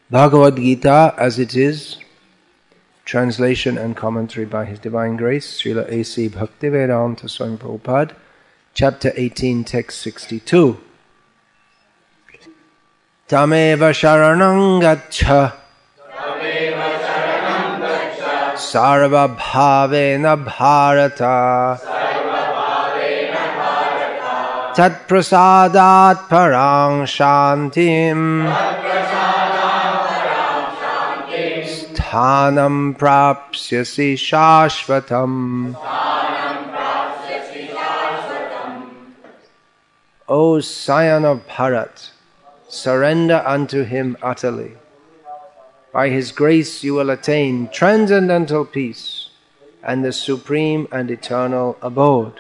Bhagavad Gita as it is, translation and commentary by His Divine Grace, Srila A.C. Bhaktivedanta Swami Prabhupada, chapter 18, text 62. Tameva sharanam gaccha sarva bhavena bharata tat prasadat parang shantim sthanam prapsyasi shashvatam. O Scion of Bharat, surrender unto Him utterly. By His grace you will attain transcendental peace and the supreme and eternal abode.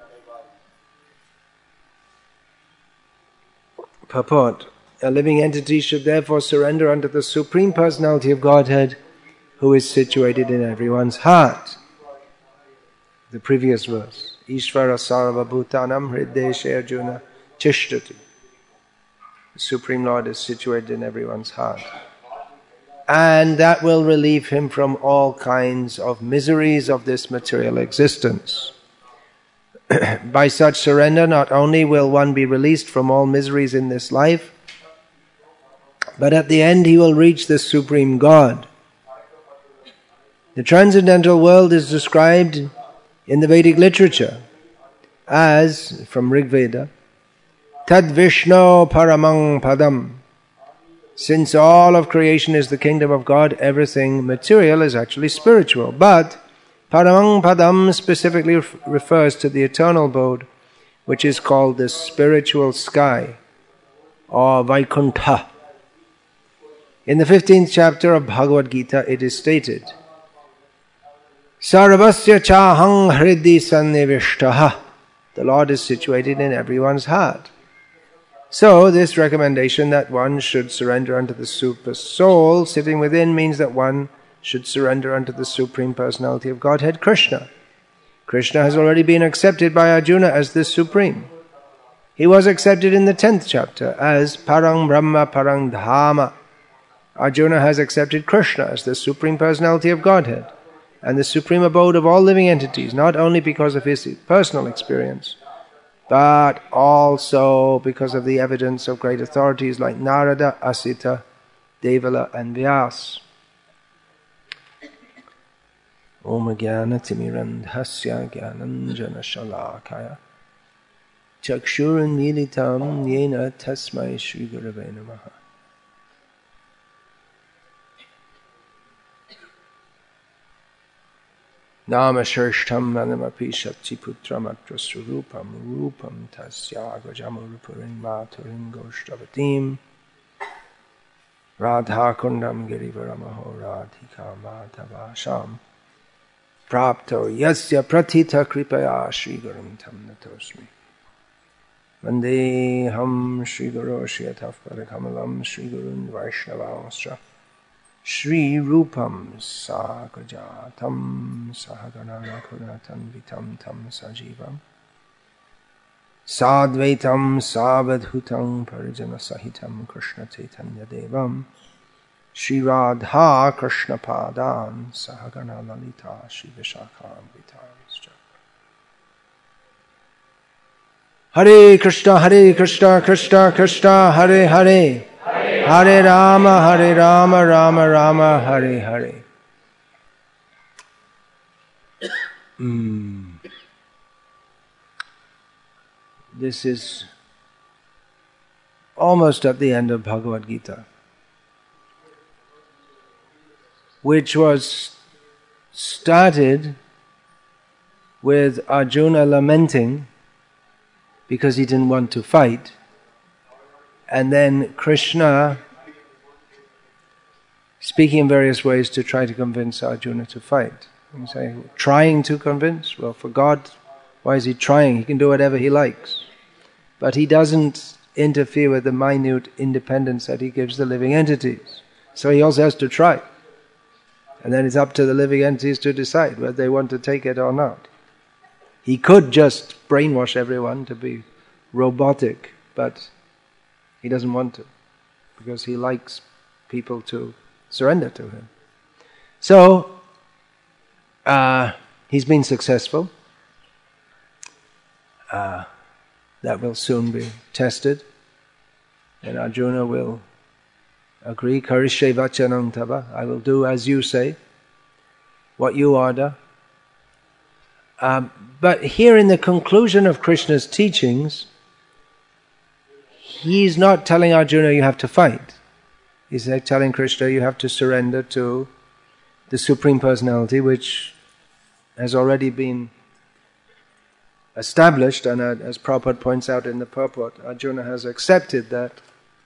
Purport. A living entity should therefore surrender unto the Supreme Personality of Godhead, who is situated in everyone's heart. The previous verse. Ishvara sarva bhutanam hrideshe arjuna tishtati. The Supreme Lord is situated in everyone's heart. And that will relieve him from all kinds of miseries of this material existence. By such surrender, not only will one be released from all miseries in this life, but at the end he will reach the Supreme God. The transcendental world is described in the Vedic literature as, from Rig Veda, Tad Vishnu Paramang Padam. Since all of creation is the kingdom of God, everything material is actually spiritual. But Paramang Padam specifically refers to the eternal abode, which is called the spiritual sky, or Vaikuntha. In the 15th chapter of Bhagavad Gita, it is stated, Sarvasya chahang hridi sannivishtaha. The Lord is situated in everyone's heart. So, this recommendation that one should surrender unto the Super Soul sitting within means that one should surrender unto the Supreme Personality of Godhead, Krishna. Krishna has already been accepted by Arjuna as the Supreme. He was accepted in the 10th chapter as Parang Brahma Parang Dhama. Arjuna has accepted Krishna as the Supreme Personality of Godhead and the supreme abode of all living entities, not only because of his personal experience, but also because of the evidence of great authorities like Narada, Asita, Devala and Vyas. Om Jnana Timirandhasya Jnananjana Shalakaya Chakshurunmilitam Yena Tasmai Shri Gurave Namaha. Nama Shrishtam Manamapi Shakti Putram Atra Surupam Rupam Tasya Gajamurupurin Maturin Goshtavatim Radha Kundam Girivaramaho Radhika Madhavasham Prapto Yasya Pratita Kripaya Shri Gurum Tam Natosmi Vandeham Shri Guru Shiyataf Parakamalam Shri Gurun Vaishnavascha Shri Rupam Sagajatam Sahagana Raghunatan Vitam Tam Sajivam Sadvaitam Savadhutam Parijana Sahitam Krishna Chaitanya Devam Shri Radha Krishna Padan Sahagana Lalita Shri Vishakam Vitam. Hare Krishna Krishna Krishna Hare Hare Hare Rama Rama Rama Hare Hare. This is almost at the end of Bhagavad Gita, which was started with Arjuna lamenting because he didn't want to fight. And then Krishna speaking in various ways to try to convince Arjuna to fight. You say, trying to convince? Well, for God, why is he trying? He can do whatever he likes. But he doesn't interfere with the minute independence that he gives the living entities. So he also has to try. And then it's up to the living entities to decide whether they want to take it or not. He could just brainwash everyone to be robotic, but he doesn't want to, because he likes people to surrender to him. So, he's been successful. That will soon be tested. And Arjuna will agree, Karishe vachanam tava, I will do as you say, what you order. But here in the conclusion of Krishna's teachings, he's not telling Arjuna you have to fight. He's telling Krishna you have to surrender to the Supreme Personality, which has already been established, and as Prabhupada points out in the purport, Arjuna has accepted that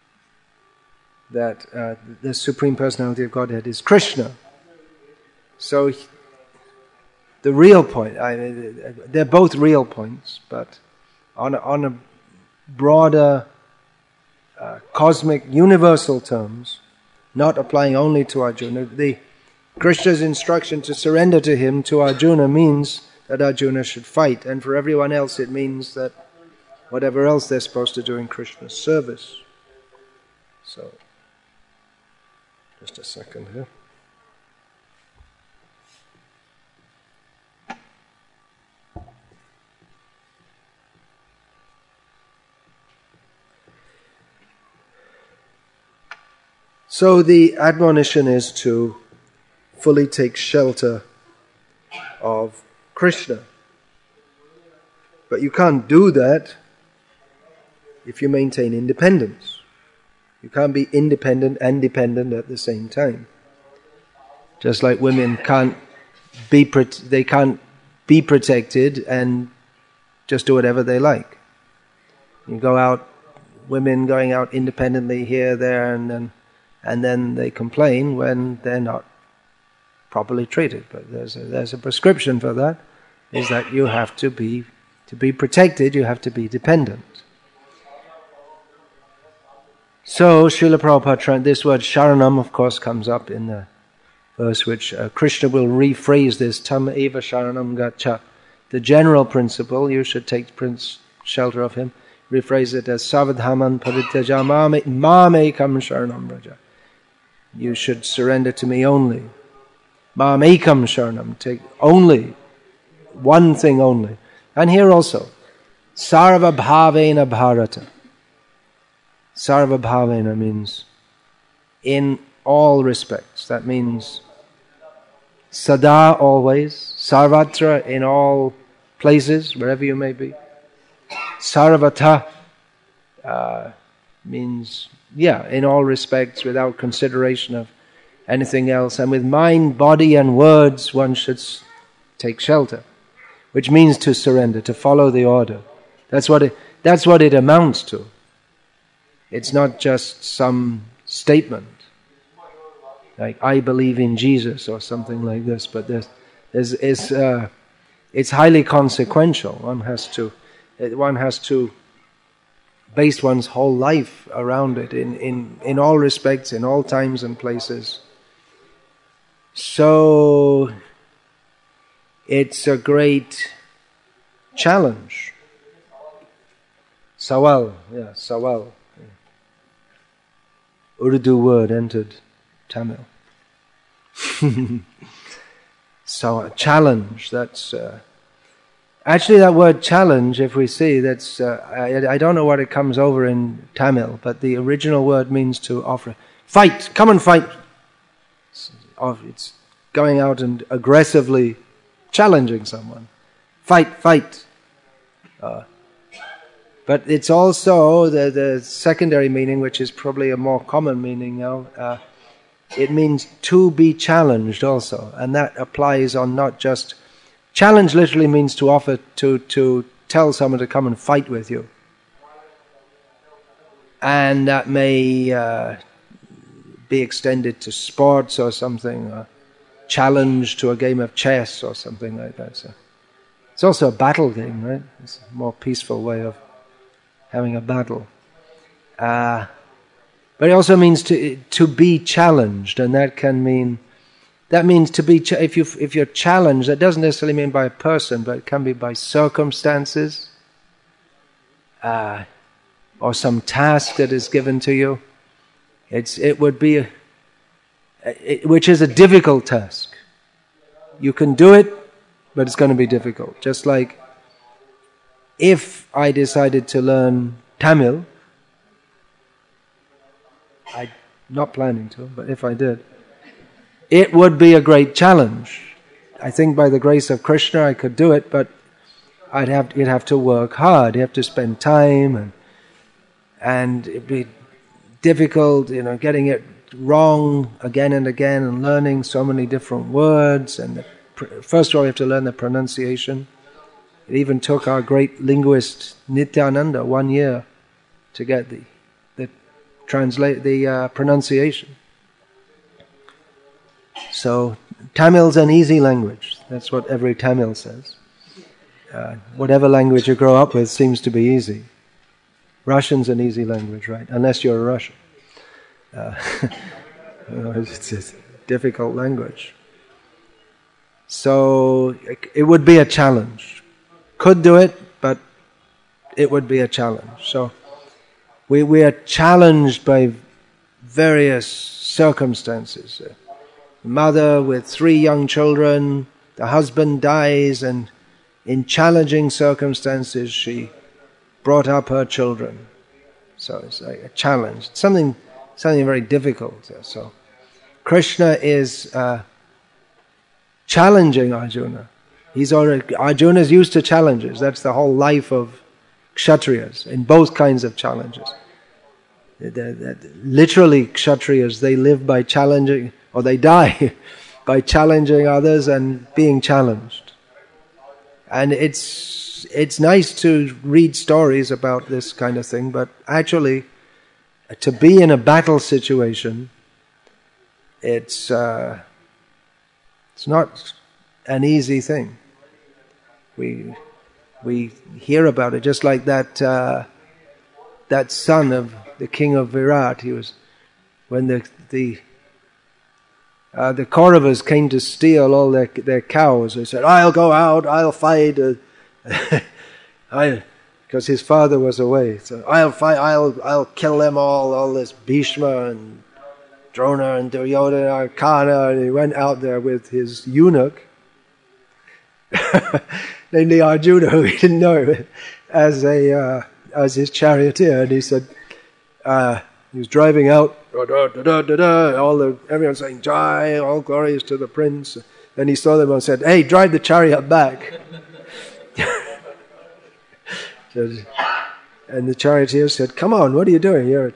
the Supreme Personality of Godhead is Krishna. So the real point, they're both real points, but on a broader cosmic universal terms, not applying only to Arjuna, Krishna's instruction to surrender to him, to Arjuna, means that Arjuna should fight, and for everyone else it means that whatever else they're supposed to do in Krishna's service. So, just a second here. So the admonition is to fully take shelter of Krishna. But you can't do that if you maintain independence. You can't be independent and dependent at the same time. Just like women can't be protected and just do whatever they like. You go out, women going out independently here, there, and then they complain when they're not properly treated. But there's a prescription for that, is that you have to be protected, you have to be dependent. So Srila Prabhupada, this word sharanam of course comes up in the verse which Krishna will rephrase this, tam eva sharanam gacha. The general principle, you should take shelter of him, rephrase it as savadhaman parityaja mamekam sharanam raja. You should surrender to me only. Mamekam sharanam, take only, one thing only. And here also, sarva bhavena bharata. Sarva bhavena means in all respects. That means sada, always, sarvatra, in all places, wherever you may be. Sarvata means, in all respects, without consideration of anything else. And with mind, body and words, one should take shelter, which means to surrender, to follow the order. That's what it amounts to. It's not just some statement, like I believe in Jesus or something like this, but it's highly consequential. One has to base one's whole life around it in all respects, in all times and places. So it's a great challenge. Sawal. Urdu word entered Tamil. So a challenge, that's... actually that word challenge, if we see, that's... I don't know what it comes over in Tamil, but the original word means to offer. Fight! Come and fight! It's going out and aggressively challenging someone. Fight! But it's also the secondary meaning, which is probably a more common meaning now. It means to be challenged also. And that applies on not just... Challenge literally means to offer, to tell someone to come and fight with you. And that may be extended to sports or something, challenge to a game of chess or something like that. So it's also a battle game, right? It's a more peaceful way of having a battle. But it also means to be challenged, and that means to be, if you're challenged, that doesn't necessarily mean by a person, but it can be by circumstances, or some task that is given to you. It would be which is a difficult task. You can do it, but it's going to be difficult. Just like if I decided to learn Tamil, I'm not planning to, but if I did, it would be a great challenge. I think by the grace of Krishna I could do it, but you'd have to work hard. You have to spend time, and it'd be difficult, getting it wrong again and again, and learning so many different words. And first of all, you have to learn the pronunciation. It even took our great linguist Nityananda 1 year to get the pronunciation. So Tamil's an easy language. That's what every Tamil says. Whatever language you grow up with seems to be easy. Russian's an easy language, right? Unless you're a Russian. It's a difficult language. So it would be a challenge. Could do it, but it would be a challenge. So we are challenged by various circumstances. A mother with 3 young children, the husband dies, and in challenging circumstances she brought up her children. So it's like a challenge, something very difficult. So Krishna is challenging Arjuna. Arjuna's used to challenges. That's the whole life of Kshatriyas, in both kinds of challenges. Literally, Kshatriyas, they live by challenging, or they die by challenging others and being challenged. And it's nice to read stories about this kind of thing, but actually, to be in a battle situation, it's not an easy thing. We hear about it, just like that son of the king of Virat. He was, when the Kauravas came to steal all their cows, they said, "I'll go out, I'll fight," because his father was away. So I'll fight, I'll kill them all this Bhishma and Drona and Duryodhana and Karna, and he went out there with his eunuch, namely Arjuna, who he didn't know, as his charioteer, and he said, he was driving out, everyone's saying, "Jai, all glories to the prince." Then he saw them and said, "Hey, drive the chariot back." And the charioteer said, "Come on, what are you doing? You're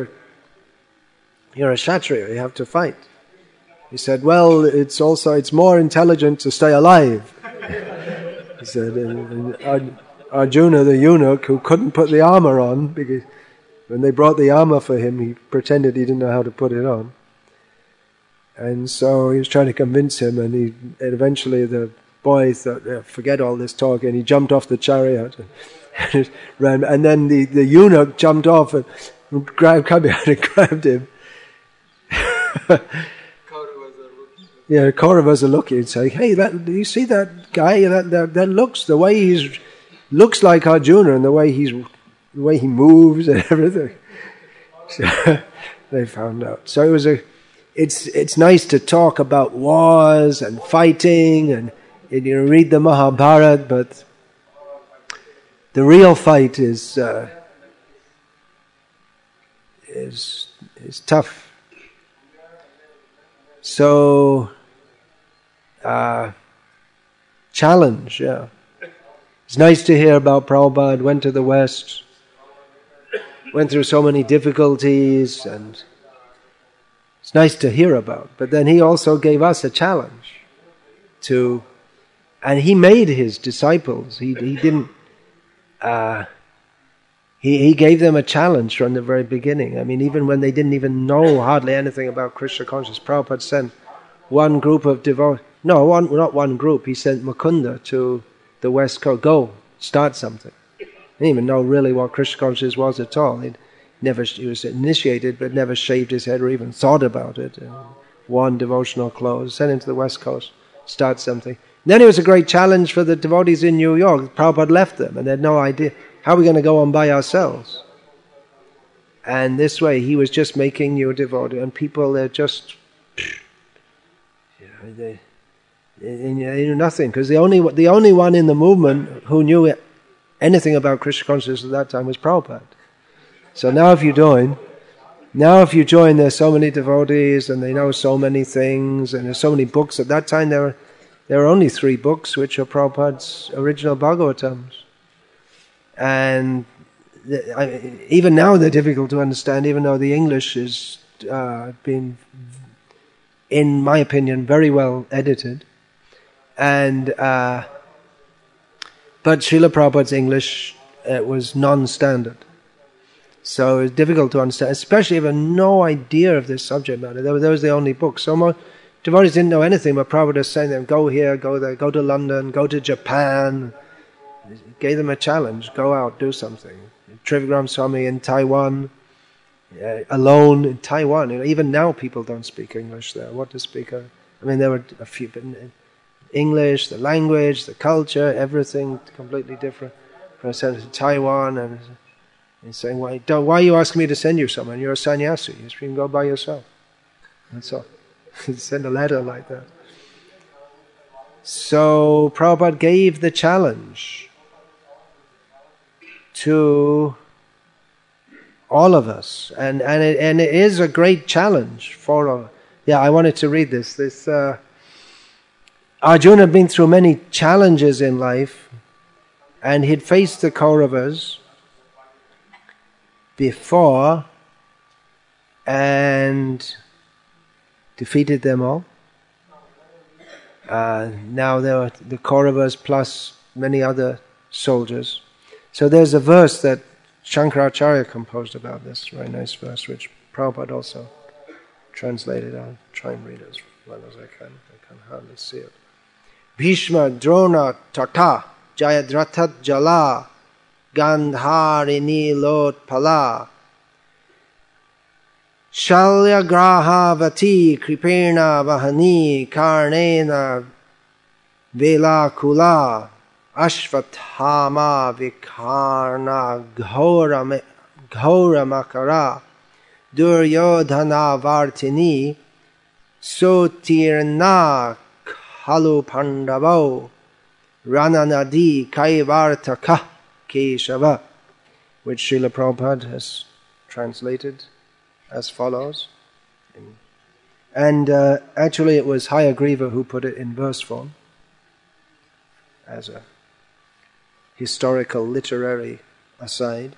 a Kshatriya, you have to fight." He said, "Well, it's more intelligent to stay alive." He said, and Arjuna, the eunuch, who couldn't put the armor on, because when they brought the armor for him, he pretended he didn't know how to put it on. And so he was trying to convince him, and eventually the boy thought, "Forget all this talk," and he jumped off the chariot and ran. And then the eunuch jumped off and grabbed him. Yeah, Kauravas are looking and saying, "Hey, do you see that guy? That looks like Arjuna, and the way he moves and everything." So they found out. So it's nice to talk about wars and fighting and read the Mahabharata, but the real fight is tough. So challenge, yeah. It's nice to hear about Prabhupada, went to the West, went through so many difficulties, and it's nice to hear about. But then he also gave us a challenge and he made his disciples. He didn't. He gave them a challenge from the very beginning. I mean, even when they didn't even know hardly anything about Krishna consciousness, Prabhupada sent one group of devotees. No, not one group. He sent Mukunda to the West Coast. Go, start something. He didn't even know really what Krishna consciousness was at all. He was initiated, but never shaved his head or even thought about it. Worn devotional clothes, sent him to the West Coast, start something. Then it was a great challenge for the devotees in New York. Prabhupada left them, and they had no idea. How are we going to go on by ourselves? And this way, he was just making new devotees, and people, they're just They knew nothing, because the only one in the movement who knew anything about Krishna consciousness at that time was Prabhupada. So now if you join, there's so many devotees and they know so many things and there's so many books. At that time there were only 3 books, which are Prabhupada's original Bhagavatams. And even now they're difficult to understand, even though the English is been, in my opinion, very well edited. And but Srila Prabhupada's English was non-standard. So it's difficult to understand, especially if you have no idea of this subject matter. That was the only book. So most devotees didn't know anything, but Prabhupada was saying to them, go here, go there, go to London, go to Japan. He gave them a challenge, go out, do something. Trivikram Swami in Taiwan, alone in Taiwan. Even now people don't speak English there. What to speak of? I mean, there were a few, but English, the language, the culture, everything completely different. I sent to Taiwan and he's saying, why are you asking me to send you someone? You're a sannyasi. You can go by yourself. That's all. Send a letter like that. So Prabhupada gave the challenge to all of us, and it is a great challenge for all. Yeah, I wanted to read this. Arjuna had been through many challenges in life, and he'd faced the Kauravas before and defeated them all. Now there were the Kauravas plus many other soldiers. So there's a verse that Shankaracharya composed about this, very nice verse, which Prabhupada also translated. I'll try and read as well as I can. I can hardly see it. Bhishma Drona Tata Jayadrathat Jala Gandharini Lotpala Shalya Grahavati Kripena Vahani Karnena Velakula Ashvathama Vikarna Ghoramakara Duryodhana Vartini Sotirna Kalu Pandavo Rananadi Kaivartaka Keshava, which Srila Prabhupada has translated as follows. And actually it was Hayagriva who put it in verse form as a historical literary aside.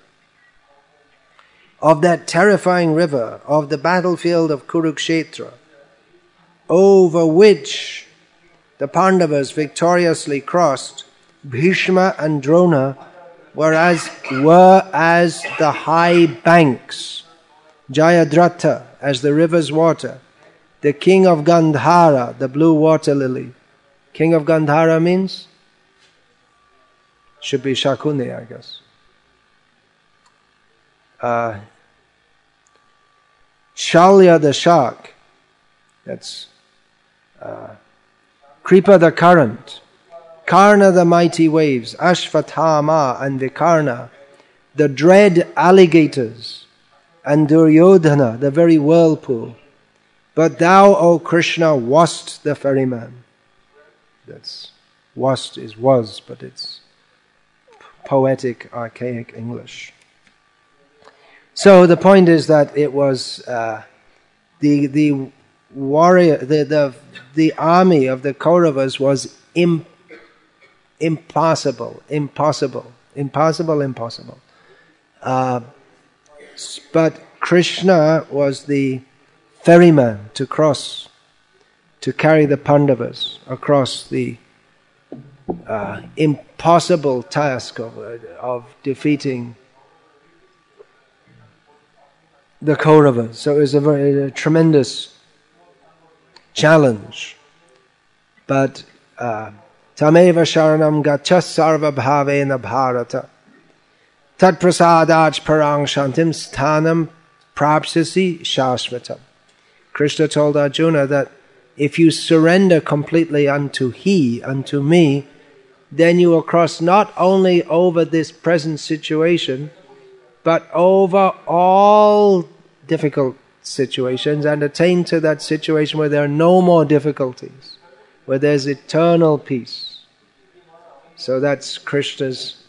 Of that terrifying river, of the battlefield of Kurukshetra, over which the Pandavas victoriously crossed, Bhishma and Drona were as the high banks, Jayadratha as the river's water, the king of Gandhara, the blue water lily. King of Gandhara means? Should be Shakuni, I guess. Shalya the shark, that's Kripa the current, Karna the mighty waves, Ashvathama and Vikarna, the dread alligators, and Duryodhana, the very whirlpool. But thou, O Krishna, wast the ferryman. That's wast is was, but it's poetic, archaic English. So the point is that it was the warrior, the army of the Kauravas was impossible. But Krishna was the ferryman to cross, to carry the Pandavas across the impossible task of defeating the Kauravas. So it was a tremendous challenge. But Tameva Sharanam Gacha Sarva Bhavena Bharata Tat Prasadaj Parang Shantim Sthanam Prapsasi Shashvatam. Krishna told Arjuna that if you surrender completely unto me, then you will cross not only over this present situation, but over all difficult situations and attain to that situation where there are no more difficulties, where there's eternal peace. So that's Krishna's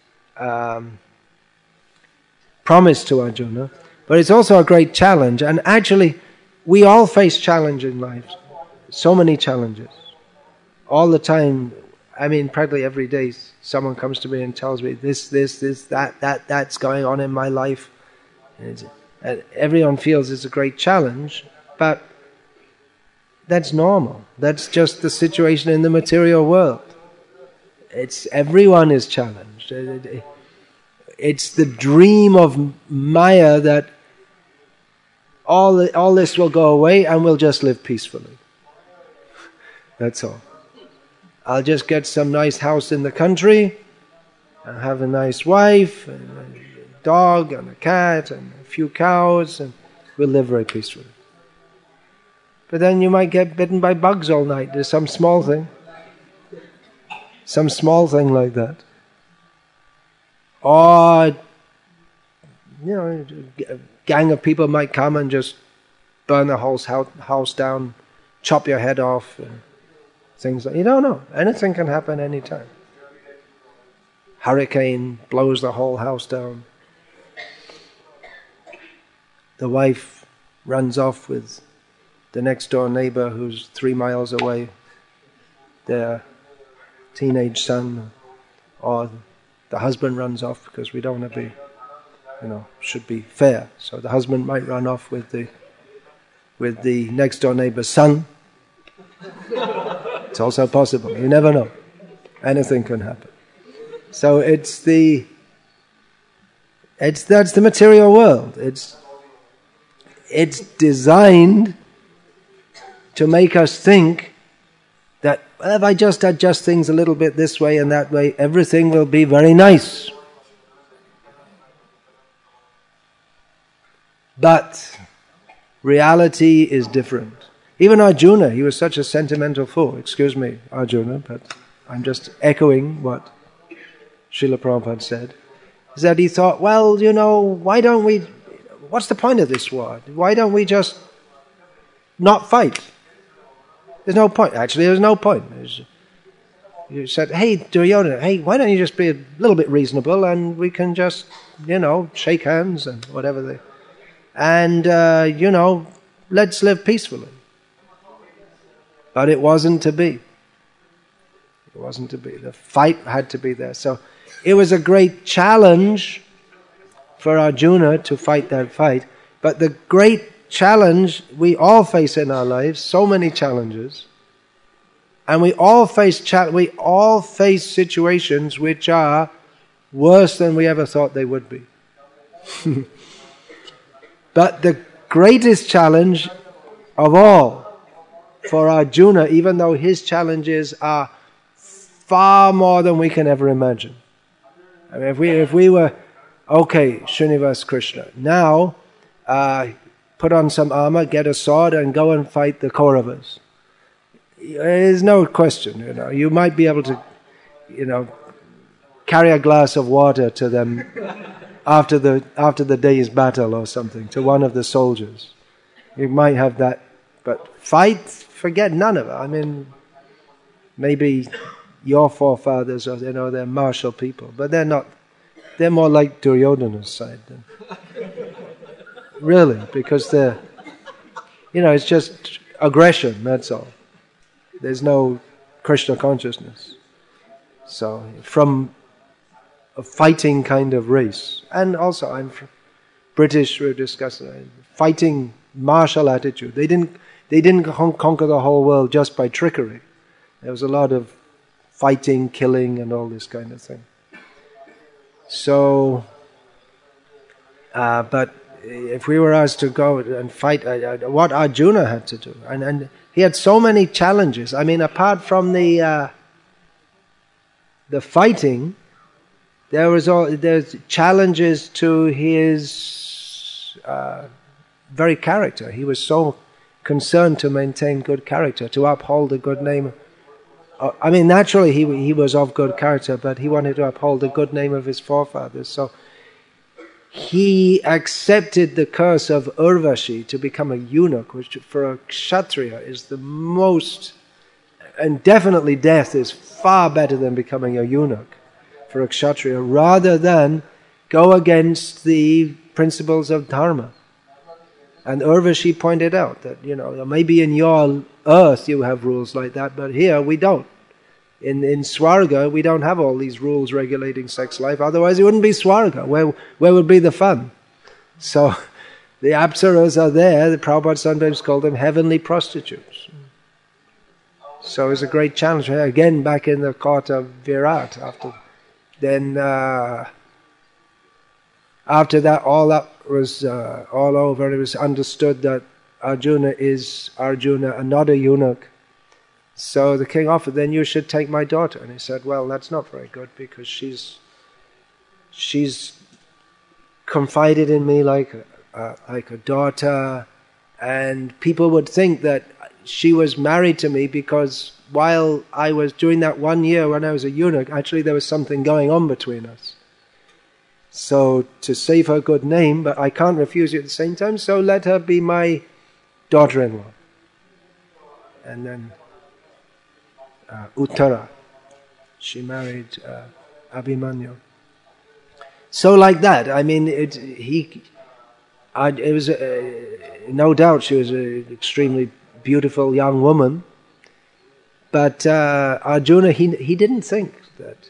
promise to Arjuna. But it's also a great challenge. And actually, we all face challenge in life. So many challenges. All the time. I mean, practically every day someone comes to me and tells me this, that's going on in my life. And everyone feels it's a great challenge, but that's normal. That's just the situation in the material world. Everyone is challenged. It's the dream of Maya that all this will go away and we'll just live peacefully. That's all. I'll just get some nice house in the country, and have a nice wife, and a dog, and a cat, and a few cows, and we'll live very peacefully. But then you might get bitten by bugs all night. There's some small thing like that. Or, a gang of people might come and just burn the whole house down, chop your head off, and things like you don't know. Anything can happen anytime. Hurricane blows the whole house down. The wife runs off with the next door neighbor who's 3 miles away, their teenage son, or the husband runs off because we don't want to be, should be fair. So the husband might run off with the next door neighbor's son. It's also possible. You never know. Anything can happen. So that's the material world. It's designed to make us think that if I just adjust things a little bit this way and that way, everything will be very nice. But reality is different. Even Arjuna, he was such a sentimental fool. Excuse me, Arjuna, but I'm just echoing what Srila Prabhupada said. Is that he thought, well, why don't we, what's the point of this war? Why don't we just not fight? There's no point. Actually, there's no point. You said, hey, Duryodhana, hey, why don't you just be a little bit reasonable and we can just, shake hands and whatever and, let's live peacefully. But it wasn't to be. It wasn't to be. The fight had to be there. So it was a great challenge for Arjuna to fight that fight. But the great challenge we all face in our lives, so many challenges, and we all face situations which are worse than we ever thought they would be. But the greatest challenge of all for Arjuna, even though his challenges are far more than we can ever imagine. I mean, if we were, okay, Srinivas Krishna, now put on some armor, get a sword, and go and fight the Kauravas. There's no question, You might be able to, carry a glass of water to them after the day's battle or something, to one of the soldiers. You might have that, but fight, forget none of it. I mean, maybe your forefathers are, they're martial people, but they're not. They're more like Duryodhana's side. Really, because they're, it's just aggression, that's all. There's no Krishna consciousness. So, from a fighting kind of race. And also, I'm British, we're discussing, fighting martial attitude. They didn't conquer the whole world just by trickery. There was a lot of fighting, killing, and all this kind of thing. So, but if we were asked to go and fight, what Arjuna had to do, and he had so many challenges. I mean, apart from the fighting, there's challenges to his very character. He was so concerned to maintain good character, to uphold the good name. I mean, naturally he was of good character, but he wanted to uphold the good name of his forefathers. So he accepted the curse of Urvashi to become a eunuch, which for a Kshatriya is the most, and definitely death is far better than becoming a eunuch for a Kshatriya, rather than go against the principles of Dharma. And Urvashi pointed out that, maybe in your earth you have rules like that, but here we don't. In Swarga, we don't have all these rules regulating sex life, otherwise it wouldn't be Swarga. Where would be the fun? So the Apsaras are there, the Prabhupada sometimes called them heavenly prostitutes. So it's a great challenge. Again, back in the court of Virat, after that all was all over, it was understood that Arjuna is Arjuna and not a eunuch. So the king offered, then you should take my daughter. And he said, well, that's not very good, because she's confided in me like a daughter, and people would think that she was married to me because while I was doing that 1 year when I was a eunuch, actually there was something going on between us. So to save her good name, but I can't refuse you at the same time, so let her be my daughter-in-law. And then Uttara, she married Abhimanyu. So like that, I mean, it was no doubt she was an extremely beautiful young woman, but Arjuna, he didn't think that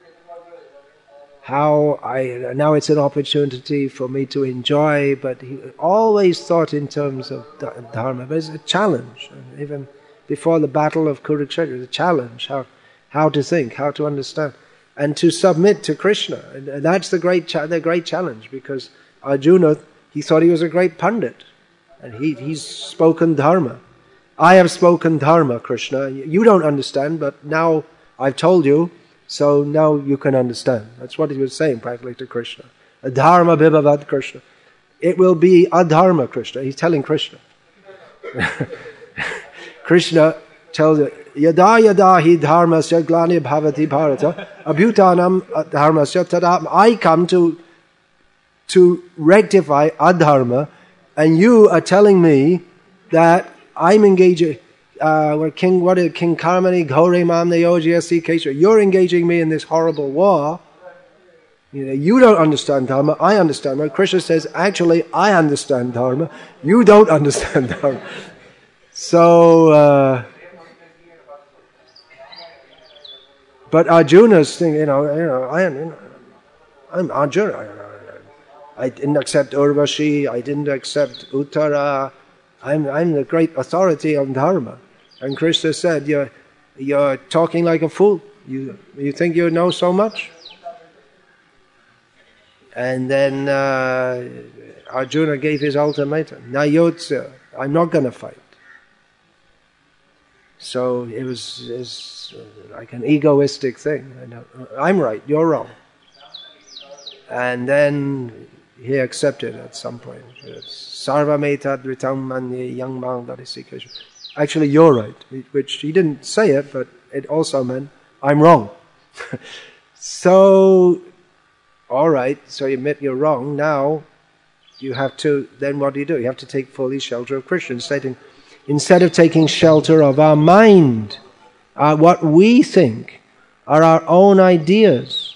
now it's an opportunity for me to enjoy, but he always thought in terms of Dharma. But it's a challenge, even before the battle of Kurukshetra, the challenge, how to think, how to understand, and to submit to Krishna. And that's the great challenge, because Arjuna, he thought he was a great Pandit, and he's spoken Dharma. I have spoken Dharma, Krishna. You don't understand, but now I've told you, so now you can understand. That's what he was saying practically to Krishna. Adharma bhibhavad Krishna. It will be adharma, Krishna. He's telling Krishna. Krishna tells you, yada yada hi dharmasya glani bhavati bharata abhutanam dharmasya tada. I come to rectify adharma, and you are telling me that I'm engaging King Karmani Gauri Mamne Yogyasi Kesha. You're engaging me in this horrible war. You don't understand Dharma, I understand Dharma. Krishna says, actually, I understand Dharma. You don't understand Dharma. So, but Arjuna's thing, I'm Arjuna. I didn't accept Urvashi. I didn't accept Uttara. I'm the great authority on Dharma. And Krishna said, you're talking like a fool. You think you know so much? And then Arjuna gave his ultimatum. Nayotsa, I'm not going to fight. So it was like an egoistic thing. I'm right, you're wrong. And then he accepted at some point. Sarvametad ritam manye yang mang darisikesha. Actually, you're right. Which he didn't say it, but it also meant, I'm wrong. So, all right, so you admit you're wrong. Now, you have to, then what do? You have to take fully shelter of Krishna. Instead of taking shelter of our mind, what we think are our own ideas,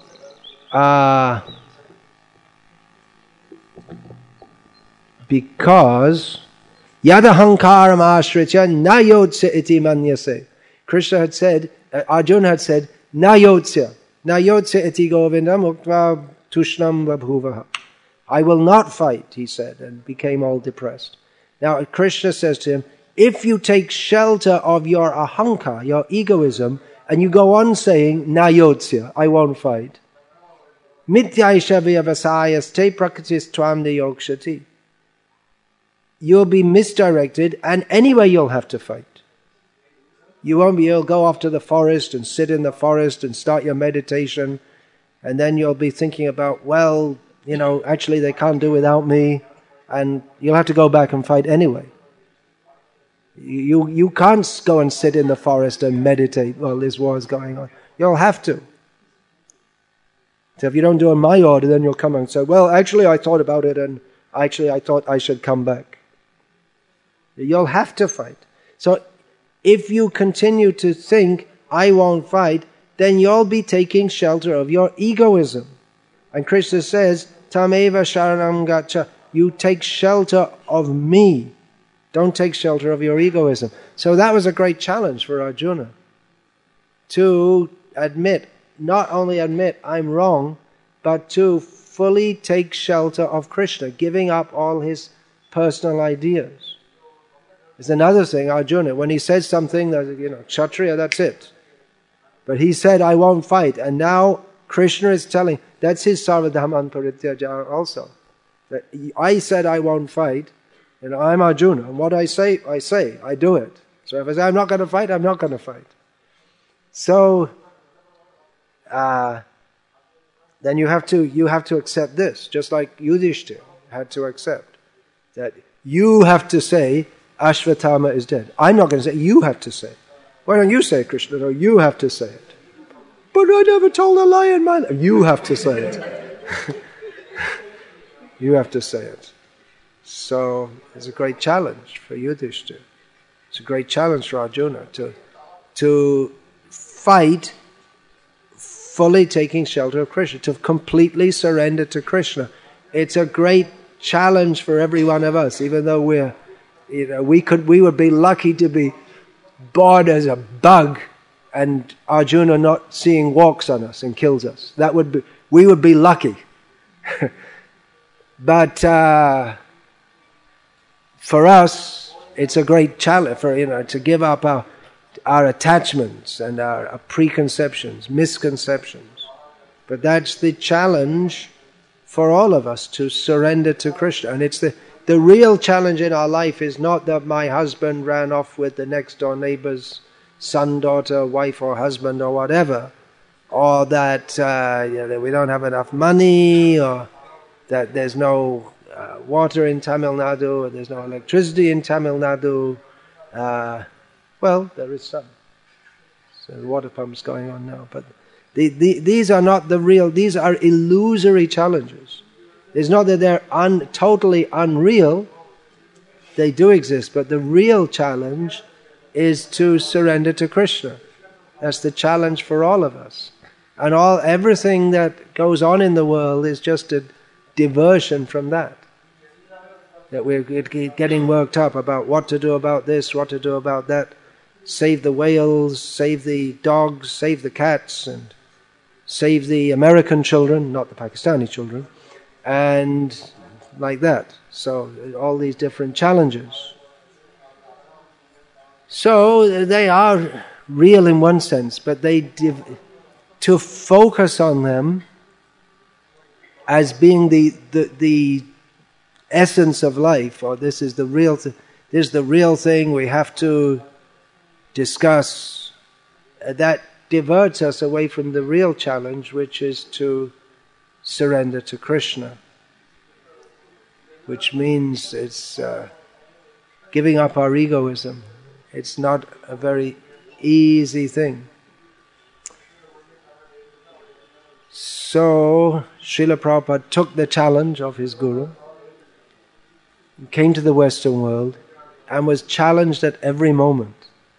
because yadahankaram ashritya nayotsya iti manyase. Krishna had said, Arjuna had said, nayotsya iti govindam uktva tushnam vabhuvaha. I will not fight, he said, and became all depressed. Now Krishna says to him, if you take shelter of your ahankar, your egoism, and you go on saying, nayotsya, I won't fight, mityaisha vyavasayas te prakritis tvam niyokshati. You'll be misdirected, and anyway you'll have to fight. You'll go off to the forest and sit in the forest and start your meditation, and then you'll be thinking about, well, actually they can't do without me, and you'll have to go back and fight anyway. You can't go and sit in the forest and meditate while this war is going on. You'll have to. So if you don't do it in my order, then you'll come and say, well, actually I thought about it and actually I thought I should come back. You'll have to fight. So if you continue to think, I won't fight, then you'll be taking shelter of your egoism. And Krishna says, Tameva sharanam gacha, you take shelter of me. Don't take shelter of your egoism. So that was a great challenge for Arjuna. To admit, not only admit I'm wrong, but to fully take shelter of Krishna, giving up all his personal ideas. There's another thing, Arjuna, when he says something that, Kshatriya, that's it. But he said, I won't fight. And now Krishna is telling, that's his Sarvadhaman Parityaja also. That I said I won't fight, and I'm Arjuna. And what I say, I do it. So if I say I'm not going to fight, I'm not going to fight. So, then you have to accept this, just like Yudhishthira had to accept that you have to say Ashvatthama is dead. I'm not going to say, you have to say. Why don't you say it, Krishna? No, you have to say it. But I never told a lie in my life. You have to say it. You have to say it. So it's a great challenge for Yudhishthira. It's a great challenge for Arjuna to fight fully taking shelter of Krishna, to completely surrender to Krishna. It's a great challenge for every one of us, even though we would be lucky to be bored as a bug and Arjuna not seeing walks on us and kills us. We would be lucky. But for us, it's a great challenge to give up our attachments and our preconceptions, misconceptions. But that's the challenge for all of us, to surrender to Krishna. And it's the real challenge in our life is not that my husband ran off with the next door neighbor's son, daughter, wife or husband or whatever, or that that we don't have enough money, or that there's no water in Tamil Nadu, or there's no electricity in Tamil Nadu. Well, there is some. So the water pump's going on now, but these are not the real. These are illusory challenges. It's not that they're totally unreal. They do exist, but the real challenge is to surrender to Krishna. That's the challenge for all of us. And everything that goes on in the world is just a diversion from that. That we're getting worked up about what to do about this, what to do about that. Save the whales, save the dogs, save the cats, and save the American children, not the Pakistani children, and like that. So all these different challenges. So they are real in one sense, but to focus on them as being the essence of life, or this is the real thing we have to discuss, that diverts us away from the real challenge, which is to surrender to Krishna, which means it's giving up our egoism. It's not a very easy thing. So Srila Prabhupada took the challenge of his guru, came to the Western world, and was challenged at every moment.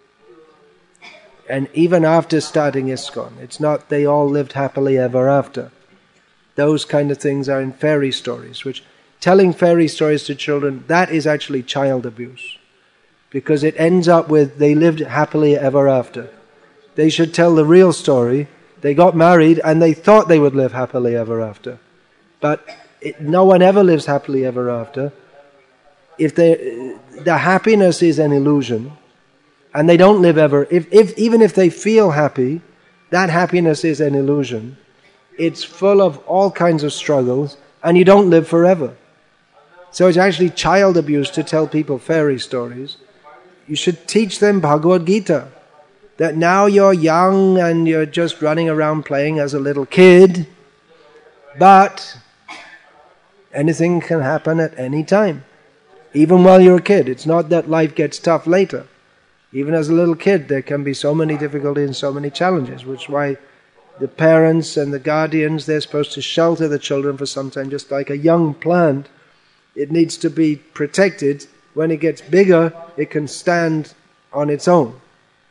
And even after starting ISKCON, it's not they all lived happily ever after. Those kind of things are in fairy stories, which telling fairy stories to children, that is actually child abuse. Because it ends up with they lived happily ever after. They should tell the real story. They got married and they thought they would live happily ever after. But no one ever lives happily ever after. If the happiness is an illusion, and they don't live ever, even if they feel happy, that happiness is an illusion. It's full of all kinds of struggles, and you don't live forever. So it's actually child abuse to tell people fairy stories. You should teach them Bhagavad Gita. That now you're young and you're just running around playing as a little kid, but anything can happen at any time. Even while you're a kid. It's not that life gets tough later. Even as a little kid, there can be so many difficulties and so many challenges, which is why the parents and the guardians, they're supposed to shelter the children for some time, just like a young plant. It needs to be protected. When it gets bigger, it can stand on its own.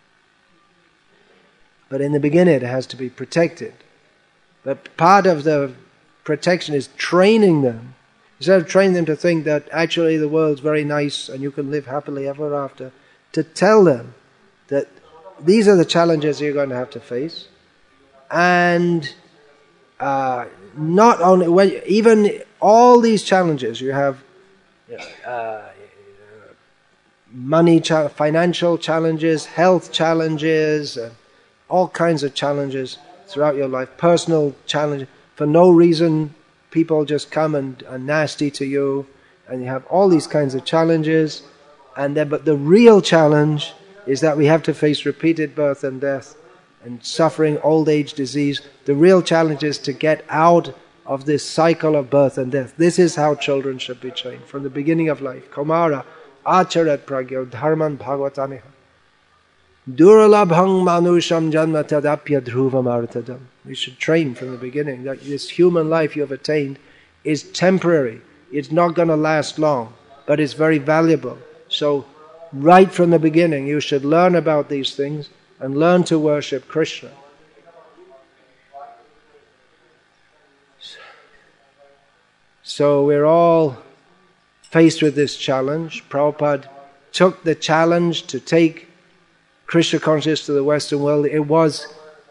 But in the beginning, it has to be protected. But part of the protection is training them. Instead of training them to think that actually the world's very nice and you can live happily ever after, to tell them that these are the challenges you're going to have to face. And not only, even all these challenges, you have money, financial challenges, health challenges, all kinds of challenges throughout your life, personal challenges. For no reason, people just come and are nasty to you, and you have all these kinds of challenges. But the real challenge is that we have to face repeated birth and death and suffering, old age, disease. The real challenge is to get out of this cycle of birth and death. This is how children should be trained from the beginning of life. Kaumara acharat pragyo dharman bhagavatamiha duralabhang manusham janma tadapya dhruvam artadam. We should train from the beginning that this human life you have attained is temporary. It's not going to last long, but it's very valuable. So right from the beginning you should learn about these things and learn to worship Krishna. So we're all faced with this challenge. Prabhupada took the challenge to take Krishna consciousness to the Western world. It was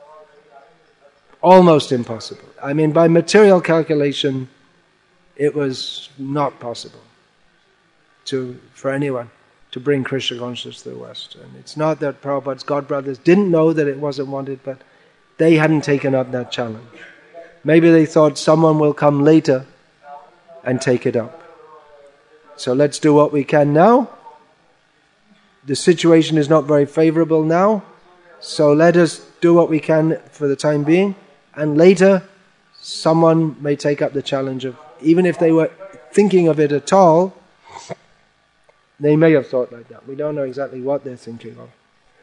almost impossible. I mean, by material calculation, it was not possible for anyone to bring Krishna consciousness to the West. And it's not that Prabhupada's godbrothers didn't know that it wasn't wanted, but they hadn't taken up that challenge. Maybe they thought someone will come later and take it up. So let's do what we can now. The situation is not very favorable now, so let us do what we can for the time being, and later someone may take up the challenge of, even if they were thinking of it at all, they may have thought like that. We don't know exactly what they're thinking of.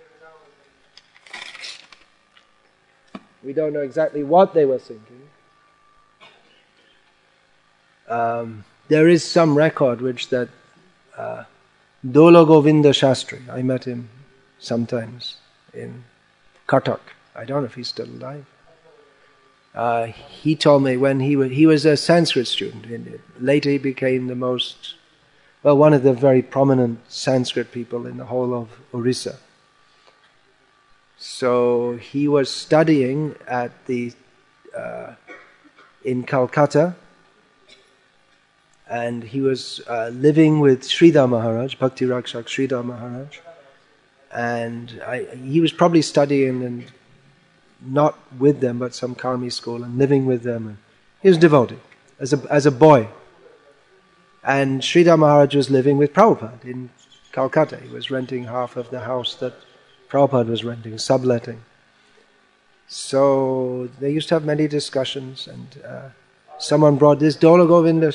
We don't know exactly what they were thinking. There is some record which that Dola Govinda Shastri, I met him sometimes in Cuttack. I don't know if he's still alive. He told me when he was a Sanskrit student. Later he became one of the very prominent Sanskrit people in the whole of Orissa. So he was studying at in Calcutta, and he was living with Sridhar Maharaj, Bhakti Rakshak Sridhar Maharaj, and he was probably studying and not with them, but some Karmi school, and living with them. And he was devoted as a boy. And Sridhar Maharaj was living with Prabhupada in Calcutta. He was renting half of the house that Prabhupada was renting, subletting. So they used to have many discussions, and someone brought this Dola Govinda.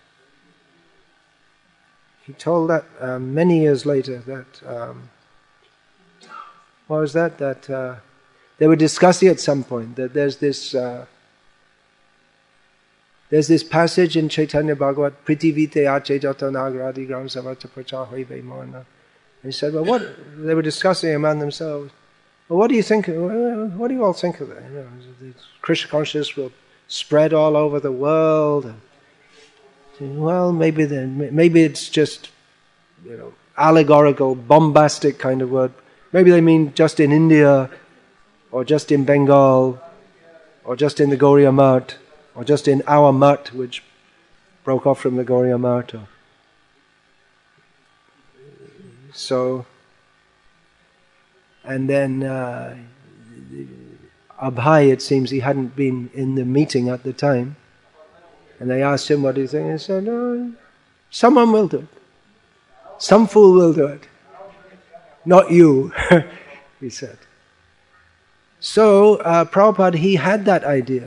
He told that many years later that, what was that? That they were discussing at some point that there's this passage in Chaitanya Bhagavat, Pritivite Achejata Nagradi Gram Savata Pracha Mohana. He said, well, what? They were discussing among themselves. Well, what do you think? What do you all think of that? You know, the Krishna consciousness will spread all over the world. And, well, maybe it's just, allegorical, bombastic kind of word. Maybe they mean just in India, or just in Bengal, or just in the Gauriya Math, or just in our Math, which broke off from the Gauriya Math. So, and then Abhay, it seems he hadn't been in the meeting at the time, and they asked him, what do you think? He said, someone will do it. Some fool will do it. Not you, he said. So, Prabhupada, he had that idea.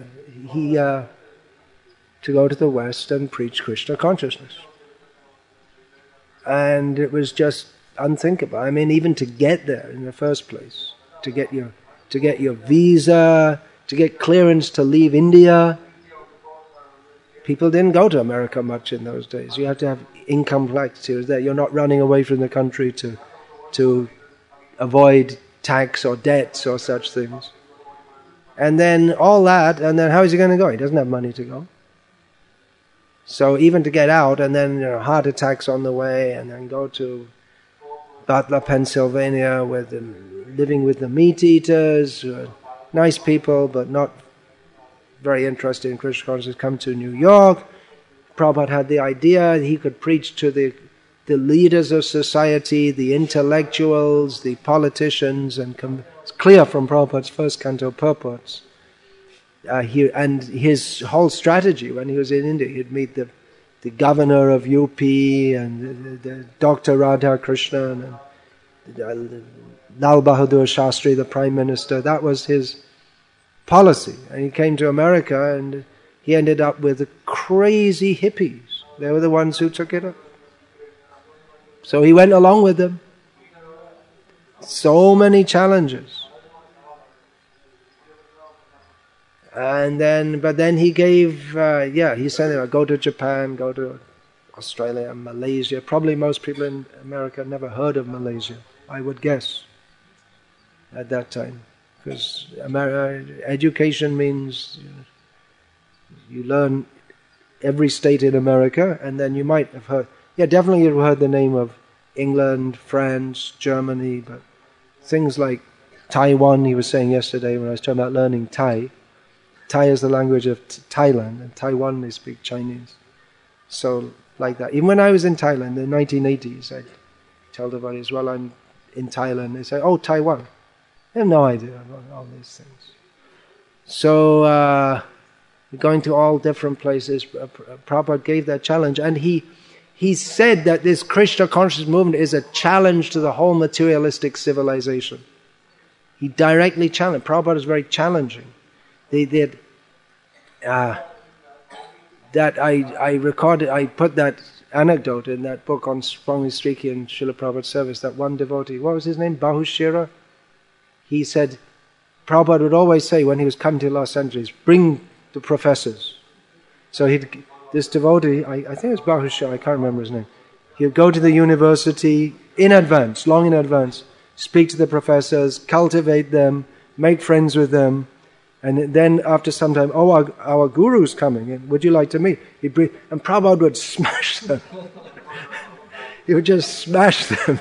To go to the West and preach Krishna consciousness. And it was just unthinkable. I mean, even to get there in the first place, to get your visa, to get clearance to leave India. People didn't go to America much in those days. You had to have income tax that you're not running away from the country to avoid tax or debts or such things. And then all that, and then how is he going to go? He doesn't have money to go. So even to get out, and then heart attacks on the way, and then go to Butler, Pennsylvania, living with the meat eaters, nice people, but not very interested in Krishna consciousness. Come to New York. Prabhupada had the idea he could preach to the leaders of society, the intellectuals, the politicians, and it's clear from Prabhupada's first canto purports. And his whole strategy when he was in India, he'd meet the governor of UP and the Dr. Radha Krishnan and Lal Bahadur Shastri, the Prime Minister. That was his policy. And he came to America and he ended up with the crazy hippies. They were the ones who took it up. So he went along with them. So many challenges. And then he gave, he said, go to Japan, go to Australia, Malaysia. Probably most people in America never heard of Malaysia, I would guess, at that time. Because education means you learn every state in America, and then you might have heard, definitely you've heard the name of England, France, Germany, but things like Taiwan, he was saying yesterday when I was talking about learning Thai. Thai is the language of Thailand, and Taiwan they speak Chinese. So, like that. Even when I was in Thailand in the 1980s, I tell devotees, well, I'm in Thailand. They say, oh, Taiwan. They have no idea about all these things. So, going to all different places, Prabhupada gave that challenge, and he said that this Krishna consciousness movement is a challenge to the whole materialistic civilization. He directly challenged. Prabhupada is very challenging. That I recorded, I put that anecdote in that book on Swami Sriki and Srila Prabhupada's service, that one devotee, what was his name? Bahushira? He said, Prabhupada would always say when he was coming to Los Angeles, bring the professors. So this devotee, I think it's Bahushira, I can't remember his name, he'd go to the university in advance, long in advance, speak to the professors, cultivate them, make friends with them, and then after some time, our guru's coming in, would you like to meet? And Prabhupada would smash them. He would just smash them.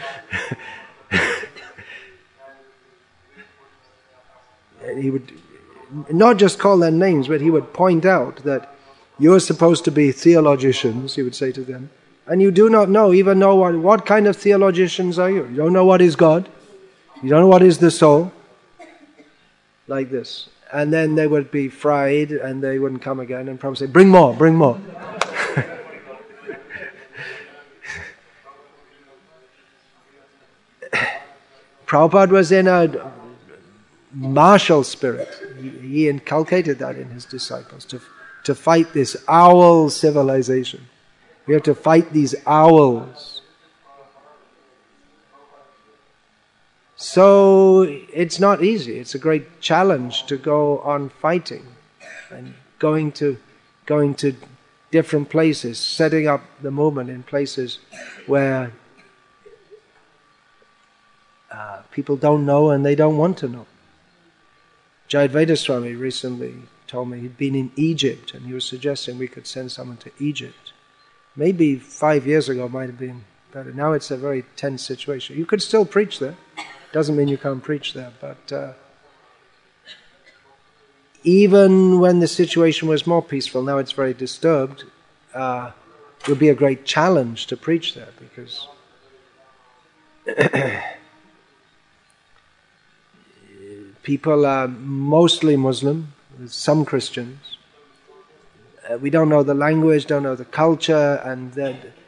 And he would not just call their names, but he would point out that you're supposed to be theologians, he would say to them, and you do not even know what kind of theologians are you. You don't know what is God. You don't know what is the soul. Like this. And then they would be fried and they wouldn't come again, and Prabhupada say, bring more, bring more. Prabhupada was in a martial spirit. He inculcated that in his disciples, to fight this owl civilization. We have to fight these owls. So it's not easy. It's a great challenge to go on fighting and going to different places, setting up the movement in places where people don't know and they don't want to know. Jayadvaita Swami recently told me he'd been in Egypt and he was suggesting we could send someone to Egypt. Maybe 5 years ago might have been better. Now it's a very tense situation. You could still preach there. Doesn't mean you can't preach there, but even when the situation was more peaceful, now it's very disturbed, it would be a great challenge to preach there, because people are mostly Muslim, some Christians. We don't know the language, don't know the culture, and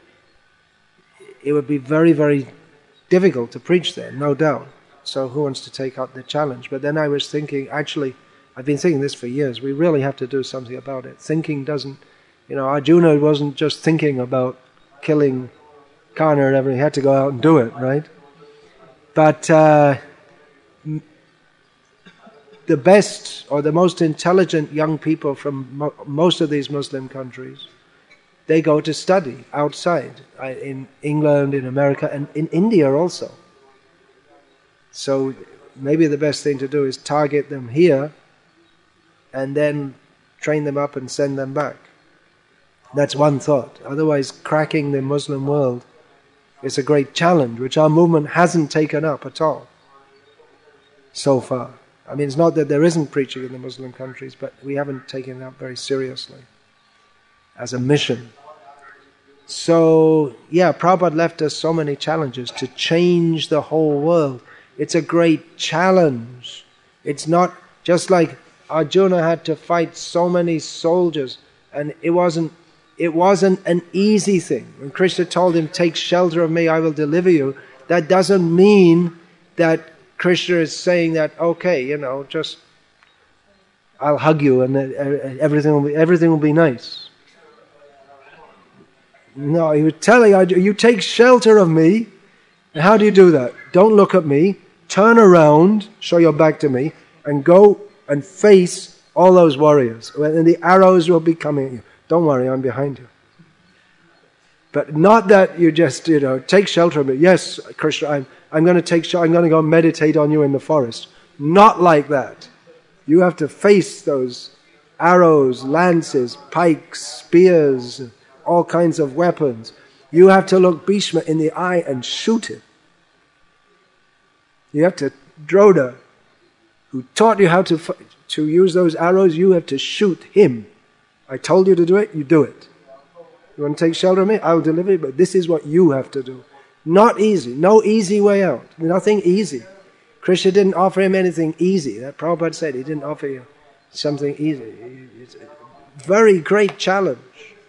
it would be very, very difficult to preach there, no doubt. So who wants to take up the challenge? But then I was thinking, actually, I've been thinking this for years, we really have to do something about it. Thinking doesn't, Arjuna wasn't just thinking about killing Karna and everything, he had to go out and do it, right? But the best or the most intelligent young people from most of these Muslim countries, they go to study outside, in England, in America, and in India also. So maybe the best thing to do is target them here and then train them up and send them back. That's one thought. Otherwise, cracking the Muslim world is a great challenge, which our movement hasn't taken up at all so far. I mean, it's not that there isn't preaching in the Muslim countries, but we haven't taken it up very seriously as a mission. So, yeah, Prabhupada left us so many challenges to change the whole world. It's a great challenge. It's not just like Arjuna had to fight so many soldiers, and it wasn't an easy thing. When Krishna told him, take shelter of me, I will deliver you, that doesn't mean that Krishna is saying that, okay, just I'll hug you and everything will be nice. No, he was telling Arjuna, you take shelter of me. And how do you do that? Don't look at me, turn around, show your back to me, and go and face all those warriors. And the arrows will be coming at you. Don't worry, I'm behind you. But not that you just, take shelter of me. Yes, Krishna, I'm going to take shelter. I'm going to go meditate on you in the forest. Not like that. You have to face those arrows, lances, pikes, spears, all kinds of weapons. You have to look Bhishma in the eye and shoot him. You have to, Drodha, who taught you how to use those arrows, you have to shoot him. I told you to do it, you do it. You want to take shelter of me? I'll deliver you, but this is what you have to do. Not easy. No easy way out. Nothing easy. Krishna didn't offer him anything easy. That Prabhupada said, he didn't offer you something easy. It's a very great challenge.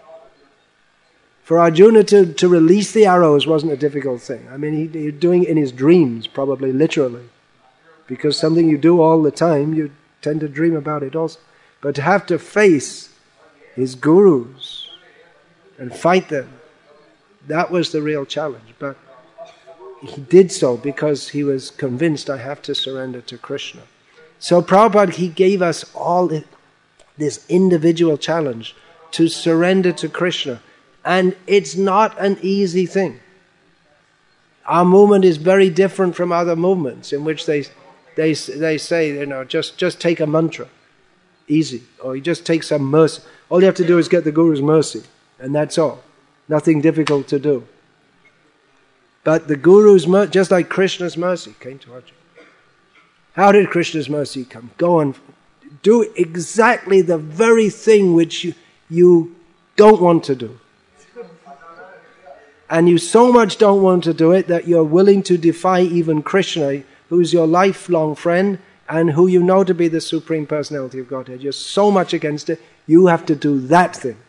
For Arjuna to release the arrows wasn't a difficult thing. I mean, he's doing it in his dreams, probably literally. Because something you do all the time, you tend to dream about it also. But to have to face his gurus and fight them, that was the real challenge. But he did so because he was convinced, I have to surrender to Krishna. So Prabhupada, he gave us all this individual challenge to surrender to Krishna. And it's not an easy thing. Our movement is very different from other movements in which they say, just take a mantra. Easy. Or you just take some mercy. All you have to do is get the Guru's mercy. And that's all. Nothing difficult to do. But the Guru's mercy, just like Krishna's mercy, came to Arjuna. How did Krishna's mercy come? Go and do exactly the very thing which you don't want to do. And you so much don't want to do it that you're willing to defy even Krishna, who's your lifelong friend and who you know to be the Supreme Personality of Godhead. You're so much against it, you have to do that thing.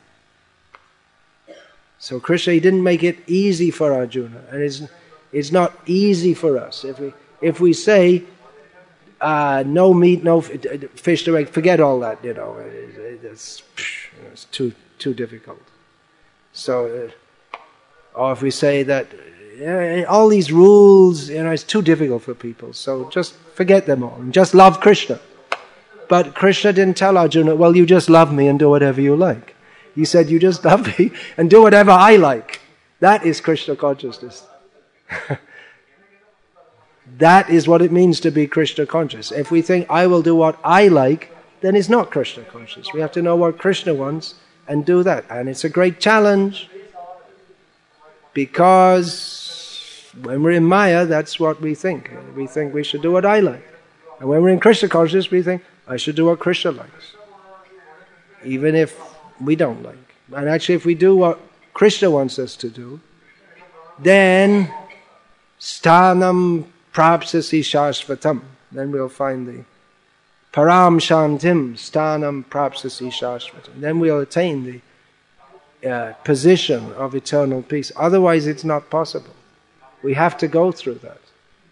So Krishna, he didn't make it easy for Arjuna, and it's not easy for us. If we say no meat, no fish to make, forget all that. It's too difficult. So, or if we say that all these rules, it's too difficult for people, so just forget them all and just love Krishna. But Krishna didn't tell Arjuna, well, you just love me and do whatever you like. He said, you just love me and do whatever I like. That is Krishna consciousness. That is what it means to be Krishna conscious. If we think, I will do what I like, then it's not Krishna conscious. We have to know what Krishna wants and do that. And it's a great challenge, because when we're in Maya, that's what we think. We think we should do what I like. And when we're in Krishna consciousness, we think, I should do what Krishna likes. Even if we don't like. And actually, if we do what Krishna wants us to do, then sthanam prapsasi shashvatam. Then we'll find the param shantim sthanam prapsasi shashvatam. Then we'll attain the position of eternal peace. Otherwise, it's not possible. We have to go through that.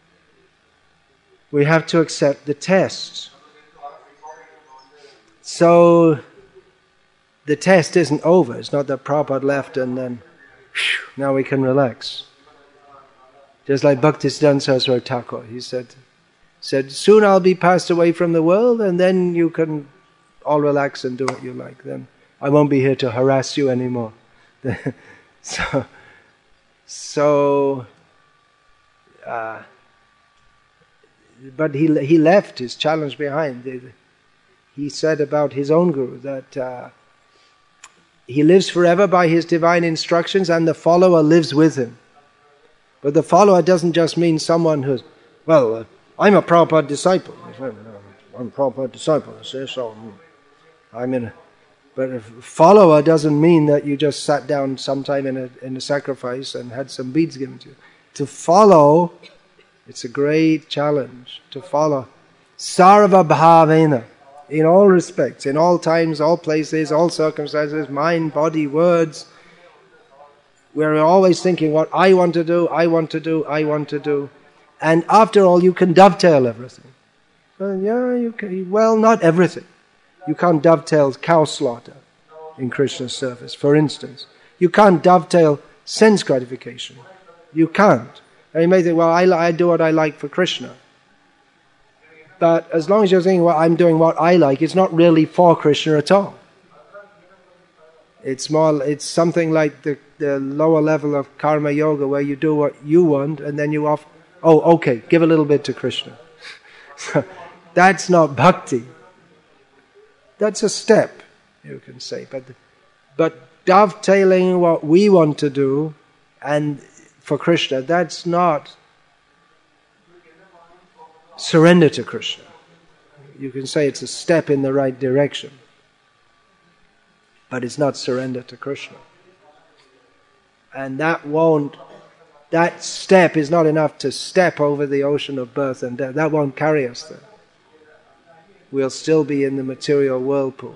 We have to accept the test. So, the test isn't over. It's not that Prabhupada left and then, now we can relax. Just like Bhaktisiddhanta Saraswati Thakur, he said, Said, soon I'll be passed away from the world, and then you can all relax and do what you like. Then I won't be here to harass you anymore. But he left his challenge behind. He said about his own Guru that he lives forever by his divine instructions, and the follower lives with him. But the follower doesn't just mean someone who's, I'm a Prabhupada disciple. I'm a Prabhupada disciple, so but a follower doesn't mean that you just sat down sometime in a sacrifice and had some beads given to you. To follow, it's a great challenge to follow. Sarva bhavena, in all respects, in all times, all places, all circumstances, mind, body, words. We're always thinking what I want to do, I want to do, I want to do. And after all, you can dovetail everything. You can. Well, not everything. You can't dovetail cow slaughter in Krishna's service, for instance. You can't dovetail sense gratification. You can't. And you may think, I do what I like for Krishna. But as long as you're thinking, I'm doing what I like, it's not really for Krishna at all. It's something like the lower level of karma yoga, where you do what you want and then you okay, give a little bit to Krishna. That's not bhakti. That's a step, you can say. But dovetailing what we want to do and for Krishna, that's not surrender to Krishna. You can say it's a step in the right direction, but it's not surrender to Krishna. And that step is not enough to step over the ocean of birth and death. That won't carry us there. We'll still be in the material whirlpool.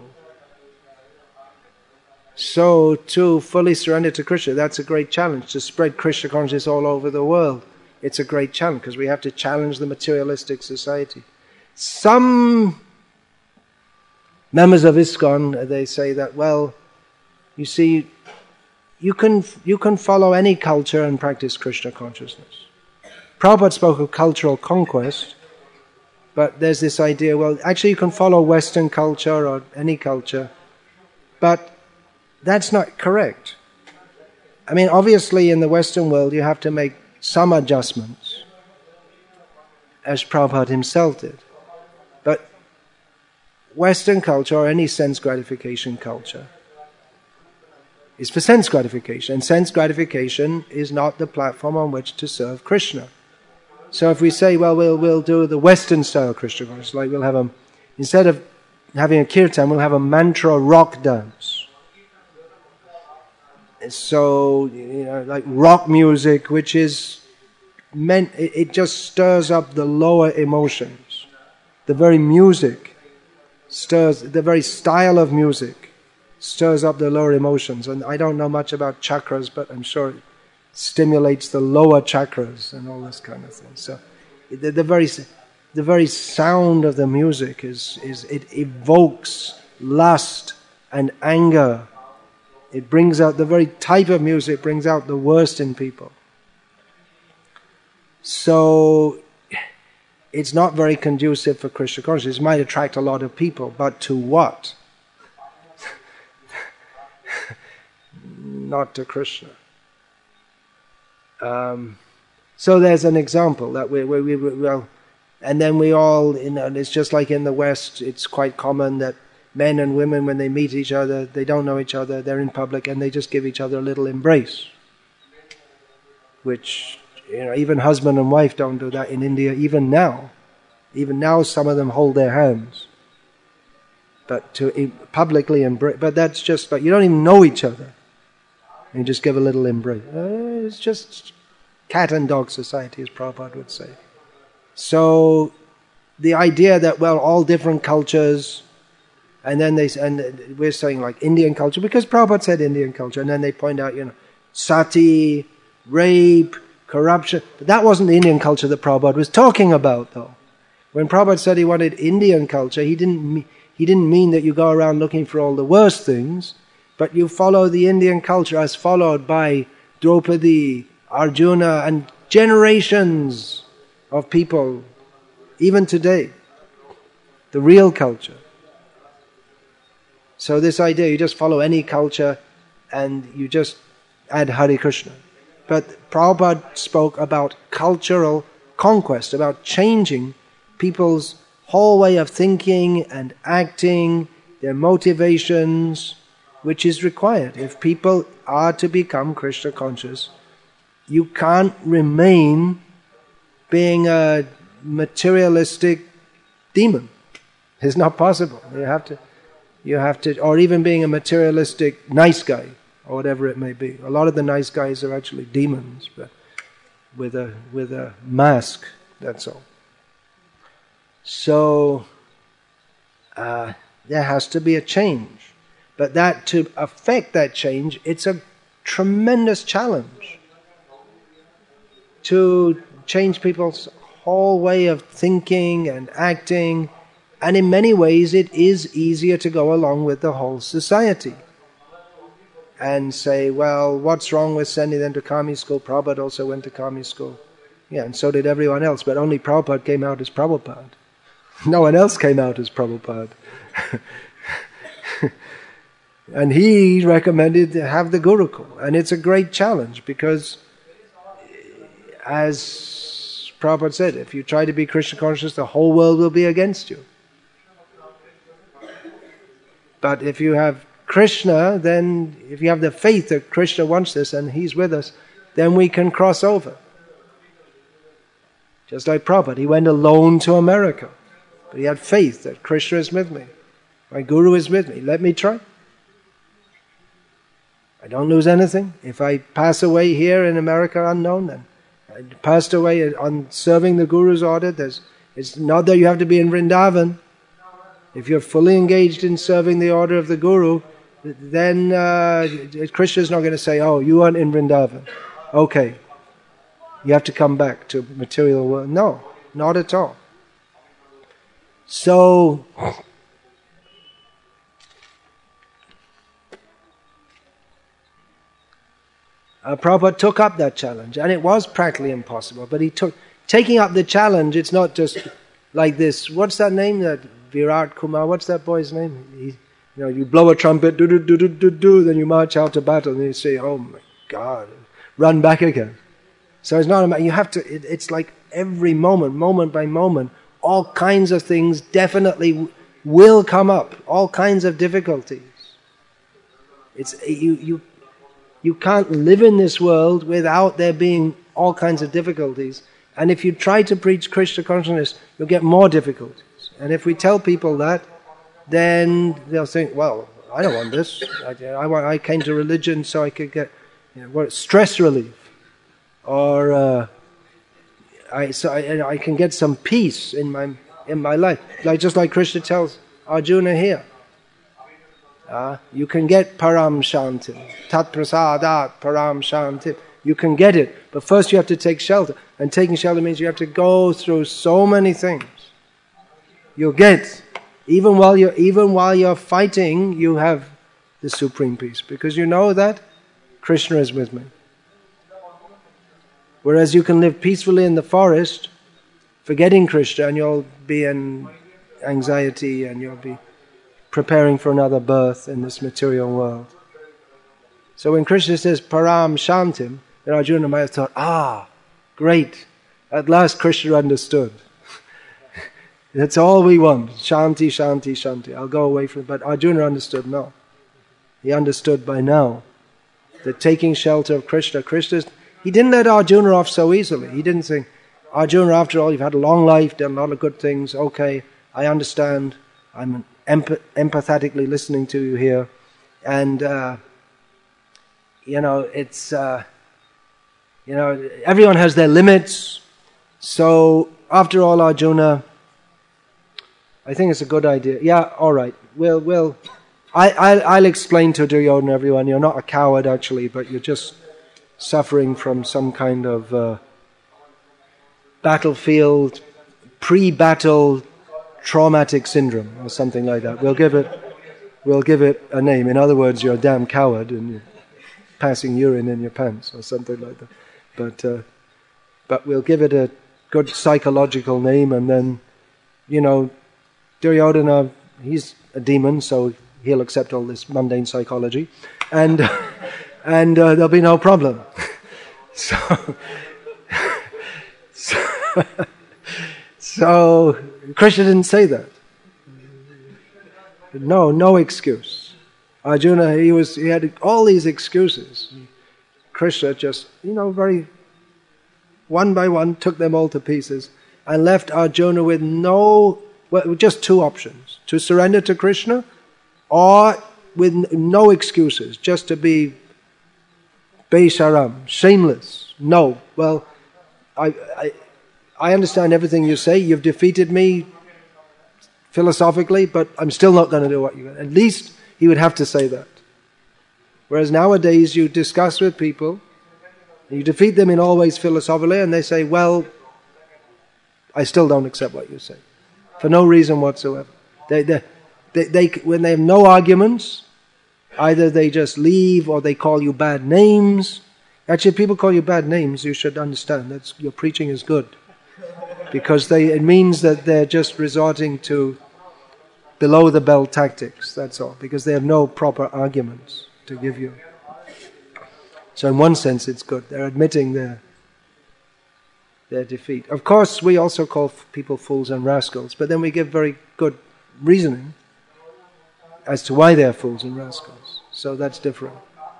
So to fully surrender to Krishna, that's a great challenge. To spread Krishna consciousness all over the world, it's a great challenge, because we have to challenge the materialistic society. Some members of ISKCON, they say that, you see, you can follow any culture and practice Krishna consciousness. Prabhupada spoke of cultural conquest, but there's this idea, actually you can follow Western culture or any culture, but that's not correct. I mean, obviously in the Western world you have to make some adjustments, as Prabhupada himself did. But Western culture, or any sense gratification culture, is for sense gratification. And sense gratification is not the platform on which to serve Krishna. So if we say, we'll do the Western style Krishna consciousness, like we'll have instead of having a kirtan, we'll have a mantra rock dance. So, like rock music, which is meant, it just stirs up the lower emotions. The very music the very style of music stirs up the lower emotions. And I don't know much about chakras, but I'm sure it stimulates the lower chakras and all this kind of thing. So the very sound of the music it evokes lust and anger. It brings out, the very type of music brings out the worst in people. So it's not very conducive for Krishna consciousness. It might attract a lot of people, but to what? Not to Krishna. So there's an example that and then we all, it's just like in the West, it's quite common that men and women, when they meet each other, they don't know each other, they're in public, and they just give each other a little embrace. Which, even husband and wife don't do that in India, even now. Even now some of them hold their hands. But to publicly embrace, but you don't even know each other. You just give a little embrace. It's just cat and dog society, as Prabhupada would say. So the idea that, all different cultures, and then we're saying like Indian culture, because Prabhupada said Indian culture, and then they point out, sati, rape, corruption. But that wasn't the Indian culture that Prabhupada was talking about, though. When Prabhupada said he wanted Indian culture, he didn't mean that you go around looking for all the worst things, but you follow the Indian culture as followed by Draupadi, Arjuna, and generations of people even today, the real culture. So this idea, you just follow any culture and you just add Hare Krishna. But Prabhupada spoke about cultural conquest, about changing people's whole way of thinking and acting, their motivations, which is required. If people are to become Krishna conscious, you can't remain being a materialistic demon. It's not possible. You have to, or even being a materialistic nice guy, or whatever it may be. A lot of the nice guys are actually demons, but with a mask, that's all. So there has to be a change. But that to affect that change, it's a tremendous challenge. To change people's whole way of thinking and acting, and in many ways it is easier to go along with the whole society and say, well, what's wrong with sending them to Kami school? Prabhupada also went to Kami school. Yeah, and so did everyone else, but only Prabhupada came out as Prabhupada. No one else came out as Prabhupada. And he recommended to have the Gurukul. And it's a great challenge because, as Prabhupada said, if you try to be Krishna conscious, the whole world will be against you. But if you have Krishna, then if you have the faith that Krishna wants this and He's with us, then we can cross over. Just like Prabhupada, he went alone to America. But he had faith that Krishna is with me. My Guru is with me. Let me try. I don't lose anything. If I pass away here in America unknown, then I passed away on serving the Guru's order. It's not that you have to be in Vrindavan. If you're fully engaged in serving the order of the Guru, then Krishna is not going to say, oh, you aren't in Vrindavan. Okay, you have to come back to material world. No, not at all. So, Prabhupada took up that challenge, and it was practically impossible, but taking up the challenge, it's not just like this, what's that name, that Virat Kumar, what's that boy's name? You blow a trumpet, do, then you march out to battle, and you say, oh my God, run back again. So it's not a matter, you have to, it's like every moment by moment, all kinds of things definitely will come up, all kinds of difficulties. You can't live in this world without there being all kinds of difficulties. And if you try to preach Krishna consciousness, you'll get more difficulties. And if we tell people that, then they'll think, well, I don't want this. I came to religion so I could get stress relief. Or I can get some peace in my life. Just like Krishna tells Arjuna here. You can get param shanti, tat prasadat param shanti. You can get it, but first you have to take shelter. And taking shelter means you have to go through so many things. You'll get, even while you're fighting, you have the supreme peace, because you know that Krishna is with me. Whereas you can live peacefully in the forest, forgetting Krishna, and you'll be in anxiety and you'll be preparing for another birth in this material world. So when Krishna says param shantim, then Arjuna might have thought, great, at last Krishna understood. That's all we want, shanti, shanti, shanti. I'll go away from it. But Arjuna understood, no. He understood by now that taking shelter of Krishna, he didn't let Arjuna off so easily. He didn't think, Arjuna, after all, you've had a long life, done a lot of good things, okay, I understand, I'm empathetically listening to you here, and everyone has their limits. So after all, Arjuna, I think it's a good idea. Yeah, all right. I'll explain to Duryodhana, everyone. You're not a coward actually, but you're just suffering from some kind of battlefield, pre-battle traumatic syndrome or something like that. We'll give it a name. In other words, you're a damn coward and you're passing urine in your pants or something like that. But we'll give it a good psychological name, and then Duryodhana, he's a demon, so he'll accept all this mundane psychology, and there'll be no problem. So Krishna didn't say that. No excuse. Arjuna, he had all these excuses. Krishna just, very one by one took them all to pieces and left Arjuna with just two options: to surrender to Krishna, or with no excuses, just to be Beisharam, shameless. No, well, I understand everything you say. You've defeated me philosophically, but I'm still not going to do what you want. At least he would have to say that. Whereas nowadays you discuss with people, you defeat them in all ways philosophically, and they say, well, I still don't accept what you say. For no reason whatsoever. They when they have no arguments, either they just leave or they call you bad names. Actually, if people call you bad names, you should understand that your preaching is good. Because it means that they're just resorting to below-the-belt tactics, that's all. Because they have no proper arguments to give you. So in one sense it's good. They're admitting their defeat. Of course, we also call people fools and rascals, but then we give very good reasoning as to why they're fools and rascals. So that's different.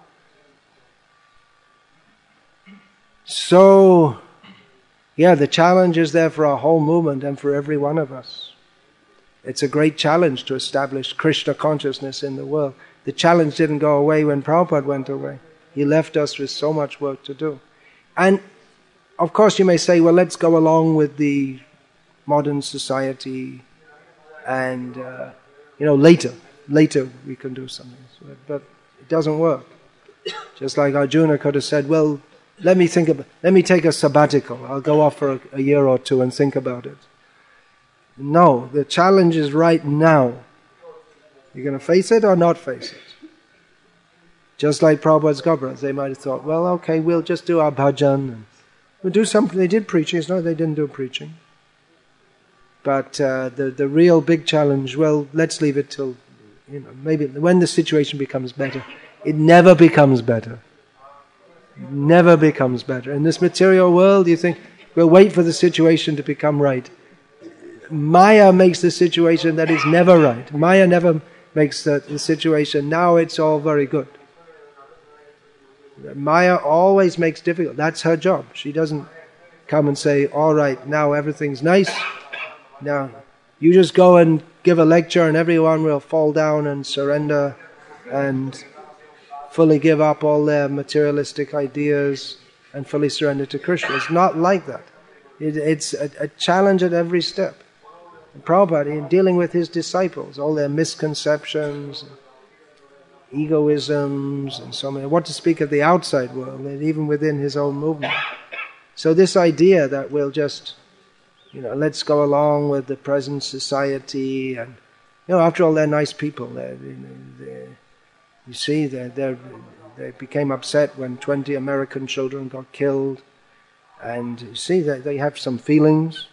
So, the challenge is there for our whole movement and for every one of us. It's a great challenge to establish Krishna consciousness in the world. The challenge didn't go away when Prabhupada went away. He left us with so much work to do. And of course you may say, well, let's go along with the modern society and, later we can do something. But it doesn't work. Just like Arjuna could have said, well, let me take a sabbatical. I'll go off for a year or two and think about it. No, the challenge is right now. You're going to face it or not face it? Just like Prabhupada's Gopras, they might have thought, well, okay, we'll just do our bhajan. And we'll do something. They did preaching. No, they didn't do preaching. But the real big challenge, well, let's leave it till, maybe when the situation becomes better. It never becomes better. It never becomes better. In this material world, you think, we'll wait for the situation to become right. Maya makes the situation that is never right. Maya never makes the situation, now it's all very good. Maya always makes difficult. That's her job. She doesn't come and say, all right, now everything's nice. Now, you just go and give a lecture and everyone will fall down and surrender and fully give up all their materialistic ideas and fully surrender to Krishna. It's not like that. It's a challenge at every step. And Prabhupada, in dealing with his disciples, all their misconceptions, egoisms, and so many, what to speak of the outside world, and even within his own movement. So this idea that we'll just, let's go along with the present society, and, after all, they're nice people. You see, they became upset when 20 American children got killed, and you see that they have some feelings.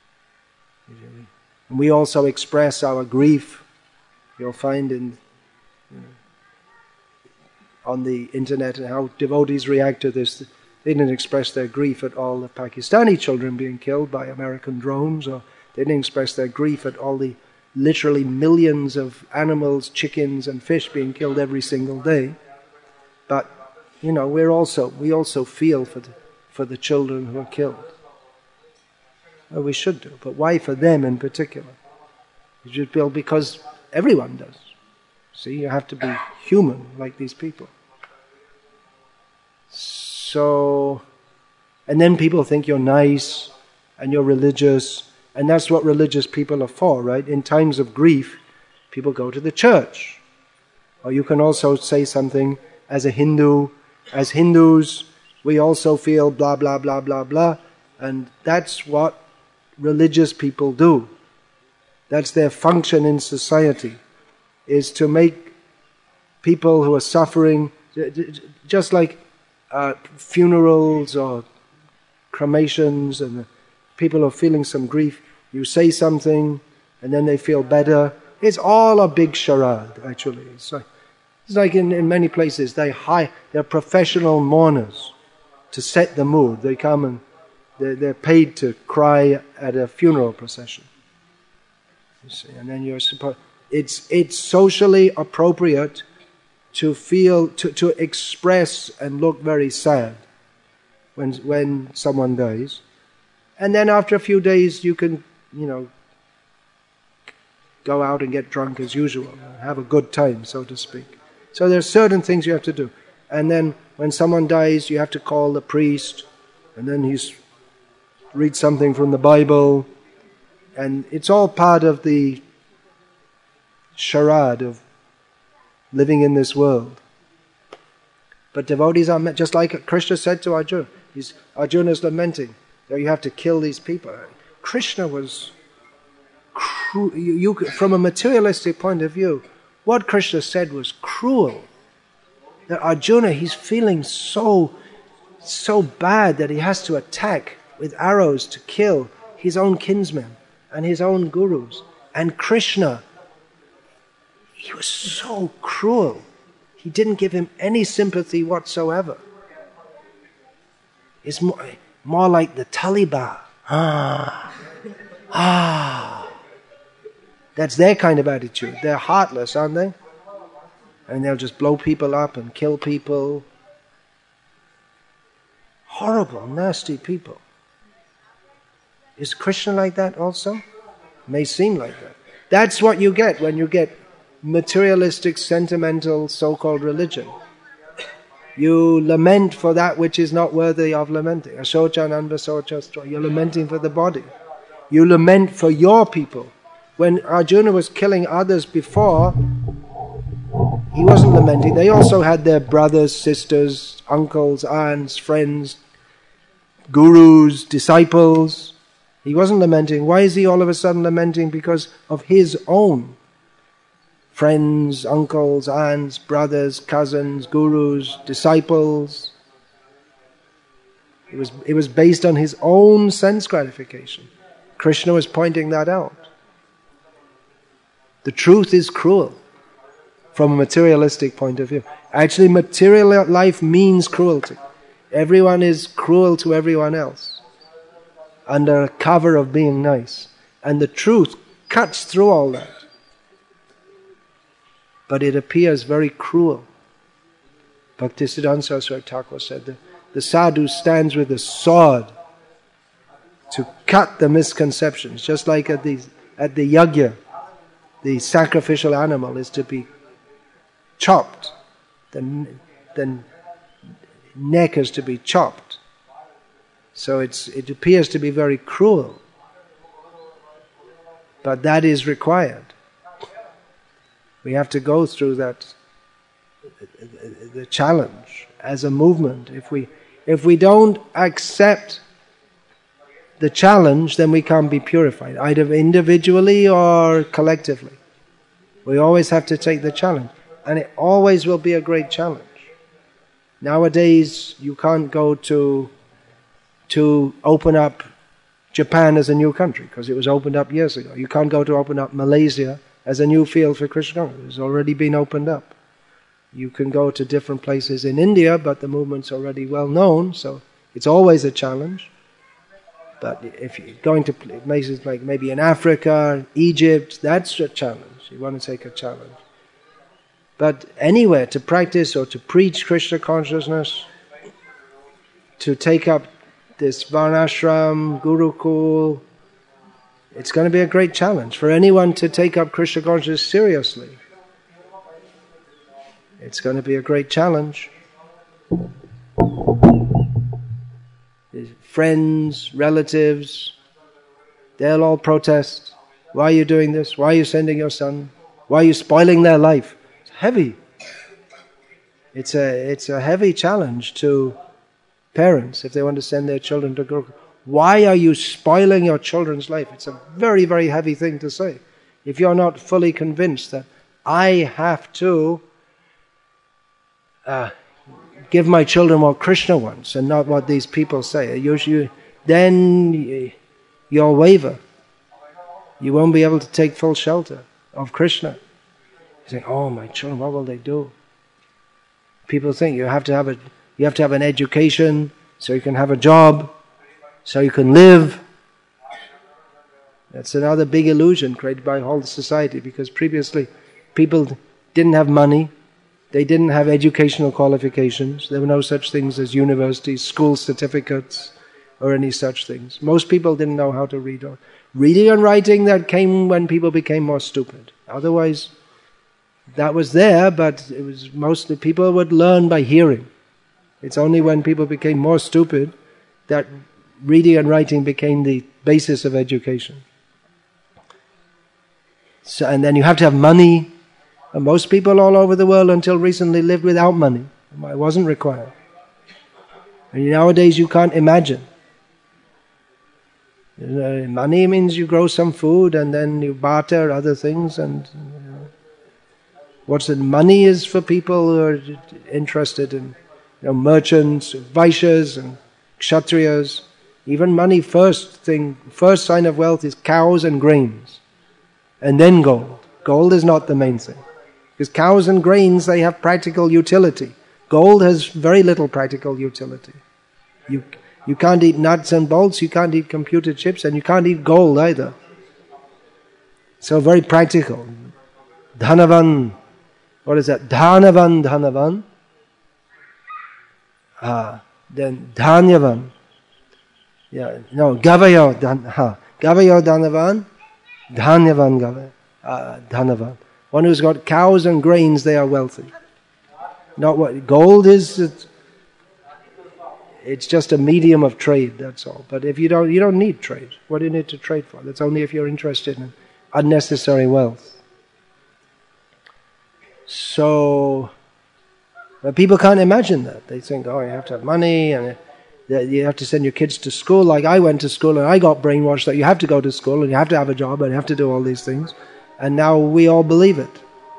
And we also express our grief. You'll find on the internet and how devotees react to this. They didn't express their grief at all the Pakistani children being killed by American drones, or they didn't express their grief at all the literally millions of animals, chickens and fish being killed every single day. But, we also feel for the children who are killed. Well, we should do, but why for them in particular? You should feel because everyone does. See, you have to be human like these people. So, and then people think you're nice and you're religious, and that's what religious people are for, right? In times of grief, people go to the church. Or you can also say something as a Hindu. As Hindus, we also feel blah, blah, blah, blah, blah. And that's what religious people do. That's their function in society, is to make people who are suffering, just like funerals or cremations, and people are feeling some grief. You say something and then they feel better. It's all a big charade, actually. It's like in many places, they're professional mourners to set the mood. They come and they're paid to cry at a funeral procession. You see, and then you're supposed. It's socially appropriate to feel, to express and look very sad when someone dies. And then after a few days you can, go out and get drunk as usual, have a good time, so to speak. So there's certain things you have to do. And then when someone dies, you have to call the priest, and then he's read something from the Bible, and it's all part of the charade of living in this world. But devotees are meant, just like Krishna said to Arjuna. Arjuna is lamenting that you have to kill these people. Krishna was from a materialistic point of view, what Krishna said was cruel. That Arjuna, he's feeling so bad that he has to attack with arrows to kill his own kinsmen and his own gurus. And Krishna, he was so cruel. He didn't give him any sympathy whatsoever. It's more like the Taliban. That's their kind of attitude. They're heartless, aren't they? And they'll just blow people up and kill people. Horrible, nasty people. Is Krishna like that also? May seem like that. That's what you get when you get materialistic, sentimental, so-called religion. You lament for that which is not worthy of lamenting. You're lamenting for the body. You lament for your people. When Arjuna was killing others before, he wasn't lamenting. They also had their brothers, sisters, uncles, aunts, friends, gurus, disciples. He wasn't lamenting. Why is he all of a sudden lamenting? Because of his own friends, uncles, aunts, brothers, cousins, gurus, disciples. It was based on his own sense gratification. Krishna was pointing that out. The truth is cruel from a materialistic point of view. Actually, material life means cruelty. Everyone is cruel to everyone else under a cover of being nice. And the truth cuts through all that. But it appears very cruel. Bhaktisiddhanta Saraswati Thakur said the sadhu stands with a sword to cut the misconceptions, just like at the yajna. The sacrificial animal is to be chopped. The neck is to be chopped. So it appears to be very cruel. But that is required. We have to go through that, the challenge as a movement. If we don't accept the challenge, then we can't be purified, either individually or collectively. We always have to take the challenge. And it always will be a great challenge. Nowadays, you can't go to open up Japan as a new country, because it was opened up years ago. You can't go to open up Malaysia as a new field for Krishna consciousness. It's already been opened up. You can go to different places in India, but the movement's already well known, so it's always a challenge. But if you're going to places like maybe in Africa, Egypt, that's a challenge. You want to take a challenge. But anywhere to practice or to preach Krishna consciousness, to take up this varnashram, gurukul, it's going to be a great challenge for anyone to take up Krishna consciousness seriously. It's going to be a great challenge. Friends, relatives, they'll all protest. Why are you doing this? Why are you sending your son? Why are you spoiling their life? It's heavy. It's a heavy challenge to parents if they want to send their children to Gurukul. Why are you spoiling your children's life? It's a very, very heavy thing to say. If you're not fully convinced that I have to give my children what Krishna wants and not what these people say, then you'll waver. You won't be able to take full shelter of Krishna. You think, oh, my children, what will they do? People think you have to have an education so you can have a job, so you can live. That's another big illusion created by whole society, because previously people didn't have money, they didn't have educational qualifications, there were no such things as universities, school certificates, or any such things. Most people didn't know how to read. Reading and writing, that came when people became more stupid. Otherwise, that was there, but it was mostly people would learn by hearing. It's only when people became more stupid that reading and writing became the basis of education. So, and then you have to have money. And most people all over the world until recently lived without money. It wasn't required. And nowadays you can't imagine. Money means you grow some food and then you barter other things. And what's it? Money is for people who are interested in merchants, Vaishyas and Kshatriyas. Even money, first sign of wealth is cows and grains. And then gold. Gold is not the main thing. Because cows and grains, they have practical utility. Gold has very little practical utility. You can't eat nuts and bolts, you can't eat computer chips, and you can't eat gold either. So very practical. Dhanavan. What is that? Dhanavan. Then Dhanyavan. Gavayo Dhanavan. Dhanyavan Dhanavan. One who's got cows and grains, they are wealthy. Not what gold is. It's just a medium of trade, that's all. But if you don't need trade. What do you need to trade for? That's only if you're interested in unnecessary wealth. So, but people can't imagine that. They think, oh, you have to have money and you have to send your kids to school. Like I went to school and I got brainwashed that you have to go to school and you have to have a job and you have to do all these things. And now we all believe it.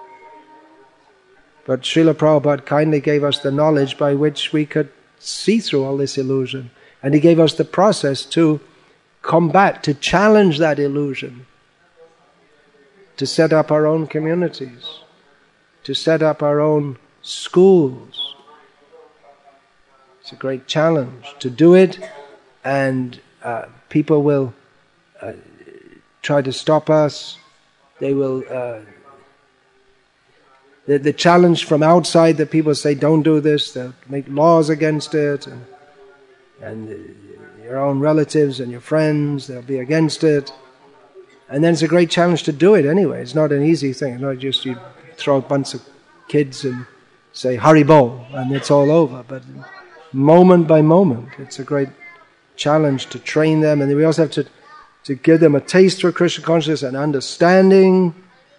But Srila Prabhupada kindly gave us the knowledge by which we could see through all this illusion. And he gave us the process to combat, to challenge that illusion, to set up our own communities, to set up our own schools. It's a great challenge to do it, and people will try to stop us. They will... The challenge from outside that people say, don't do this, they'll make laws against it, and your own relatives and your friends, they'll be against it. And then it's a great challenge to do it anyway. It's not an easy thing. It's not just you throw a bunch of kids and say, Haribol, and it's all over. But moment by moment, it's a great challenge to train them. And then we also have to give them a taste for Krishna consciousness and understanding.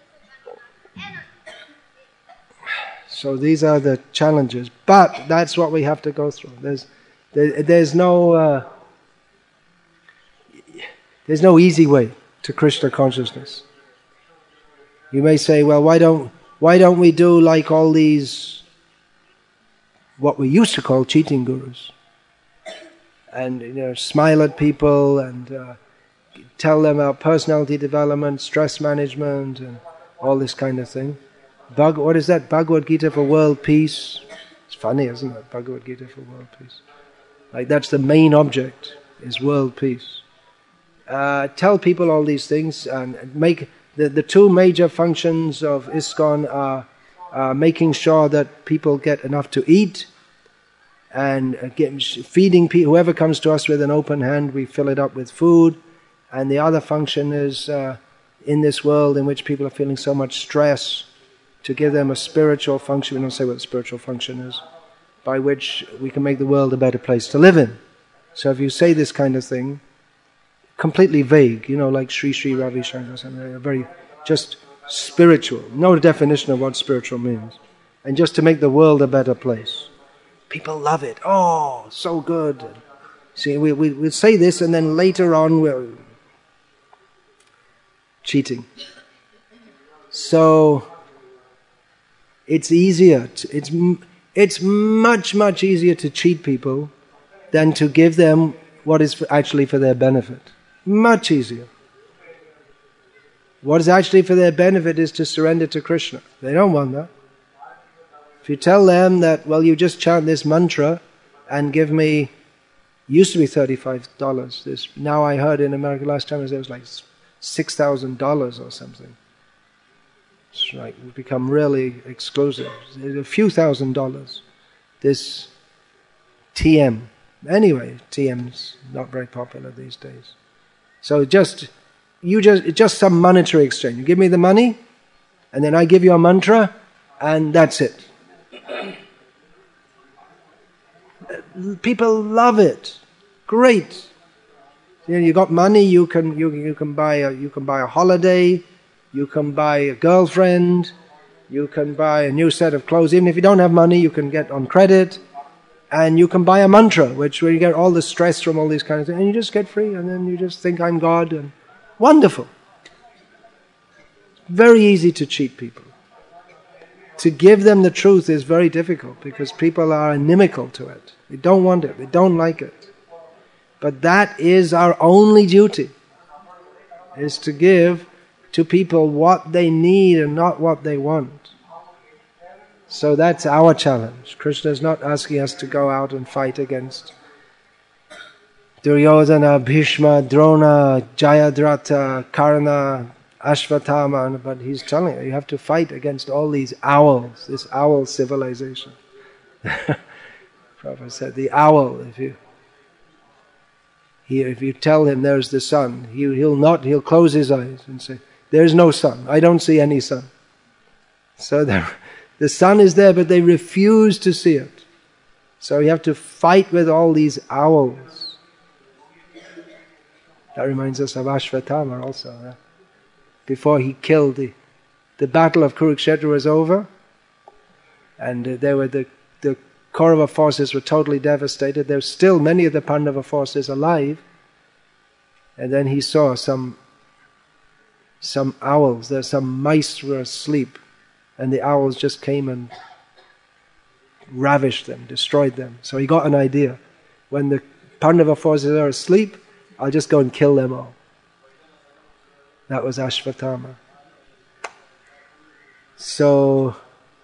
So these are the challenges, but that's what we have to go through. There's no easy way to Krishna consciousness. You may say, well, why don't we do like all these, what we used to call cheating gurus, and smile at people and tell them about personality development, stress management, and all this kind of thing. What is that? Bhagavad Gita for world peace. It's funny, isn't it? Bhagavad Gita for world peace. Like that's the main object, is world peace. Tell people all these things and make the two major functions of ISKCON are making sure that people get enough to eat and feeding people. Whoever comes to us with an open hand, we fill it up with food. And the other function is in this world in which people are feeling so much stress, to give them a spiritual function. We don't say what the spiritual function is, by which we can make the world a better place to live in. So if you say this kind of thing, completely vague, like Sri Sri Ravi Shankar, very just spiritual, no definition of what spiritual means, and just to make the world a better place. People love it. Oh, so good. See, we say this, and then later on we're cheating. So it's easier. It's much easier to cheat people than to give them what is actually for their benefit. Much easier. What is actually for their benefit is to surrender to Krishna. They don't want that. If you tell them that, well, you just chant this mantra and give me, used to be $35. Now I heard in America last time it was like $6,000 or something. It's like we've become really exclusive. It's a few $1,000s. This TM. Anyway, TM's not very popular these days. So it's just some monetary exchange. You give me the money, and then I give you a mantra, and that's it. People love it. Great. You got money. You can buy a holiday. You can buy a girlfriend. You can buy a new set of clothes. Even if you don't have money, you can get on credit. And you can buy a mantra, where you get all the stress from all these kind of things, and you just get free, and then you just think I'm God, and wonderful. Very easy to cheat people. To give them the truth is very difficult, because people are inimical to it. They don't want it, they don't like it. But that is our only duty, is to give to people what they need and not what they want. So that's our challenge. Krishna is not asking us to go out and fight against Duryodhana, Bhishma, Drona, Jayadratha, Karna, Ashvatthama, but he's telling you have to fight against all these owls, this owl civilization. Prabhupada said, the owl, if you tell him there's the sun, he'll close his eyes and say, there's no sun, I don't see any sun. So the sun is there, but they refuse to see it. So you have to fight with all these owls. That reminds us of Ashvatthama also. Before he killed, the battle of Kurukshetra was over, and the Kaurava forces were totally devastated. There were still many of the Pandava forces alive, and then he saw some owls. Some mice were asleep, and the owls just came and ravished them, destroyed them. So he got an idea. When the Pandava forces are asleep, I'll just go and kill them all. That was Ashvatthama. So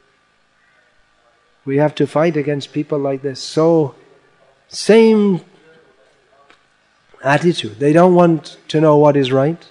we have to fight against people like this. So same attitude. They don't want to know what is right.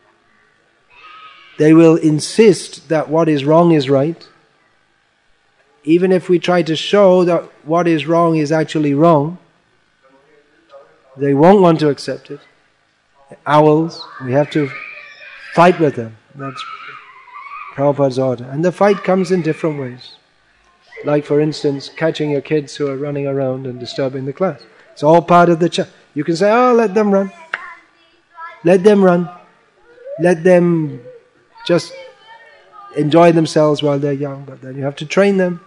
They will insist that what is wrong is right. Even if we try to show that what is wrong is actually wrong, they won't want to accept it. Owls, we have to fight with them. That's Prabhupada's order. And the fight comes in different ways. Like, for instance, catching your kids who are running around and disturbing the class. It's all part of the You can say, oh, let them run. Let them run. Let them just enjoy themselves while they're young. But then you have to train them.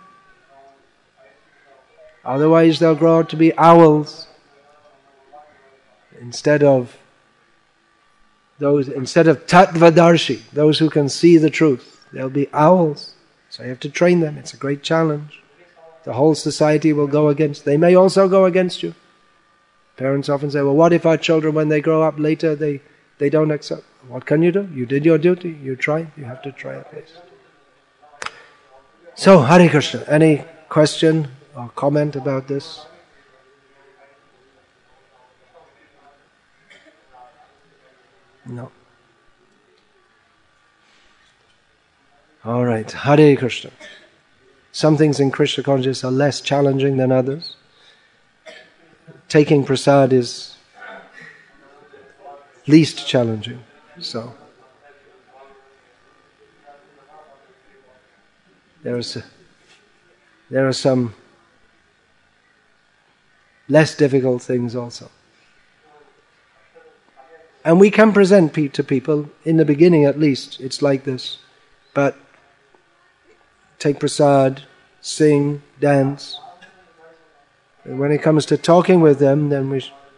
Otherwise they'll grow out to be owls. Instead of tattvadarshi, those who can see the truth, they'll be owls. So you have to train them. It's a great challenge. The whole society will go against. They may also go against you. Parents often say, well, what if our children, when they grow up later, they don't accept? What can you do? You did your duty. You tried. You have to try at least. So, Hare Krishna. Any question or comment about this? No. All right. Hare Krishna. Some things in Krishna consciousness are less challenging than others. Taking prasad is least challenging. So there are some less difficult things also. And we can present to people, in the beginning at least, it's like this. But take prasad, sing, dance. And when it comes to talking with them, then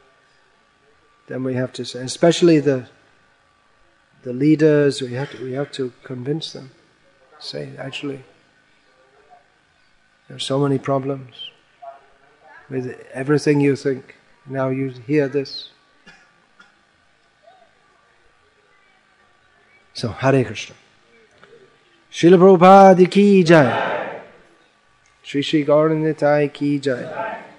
we have to say, especially the leaders, we have to convince them. Say, actually, there are so many problems with everything you think. Now you hear this. So, Hare Krishna. Srila Prabhupada ki jai. Shri Shri Gaura Nitai ki jai.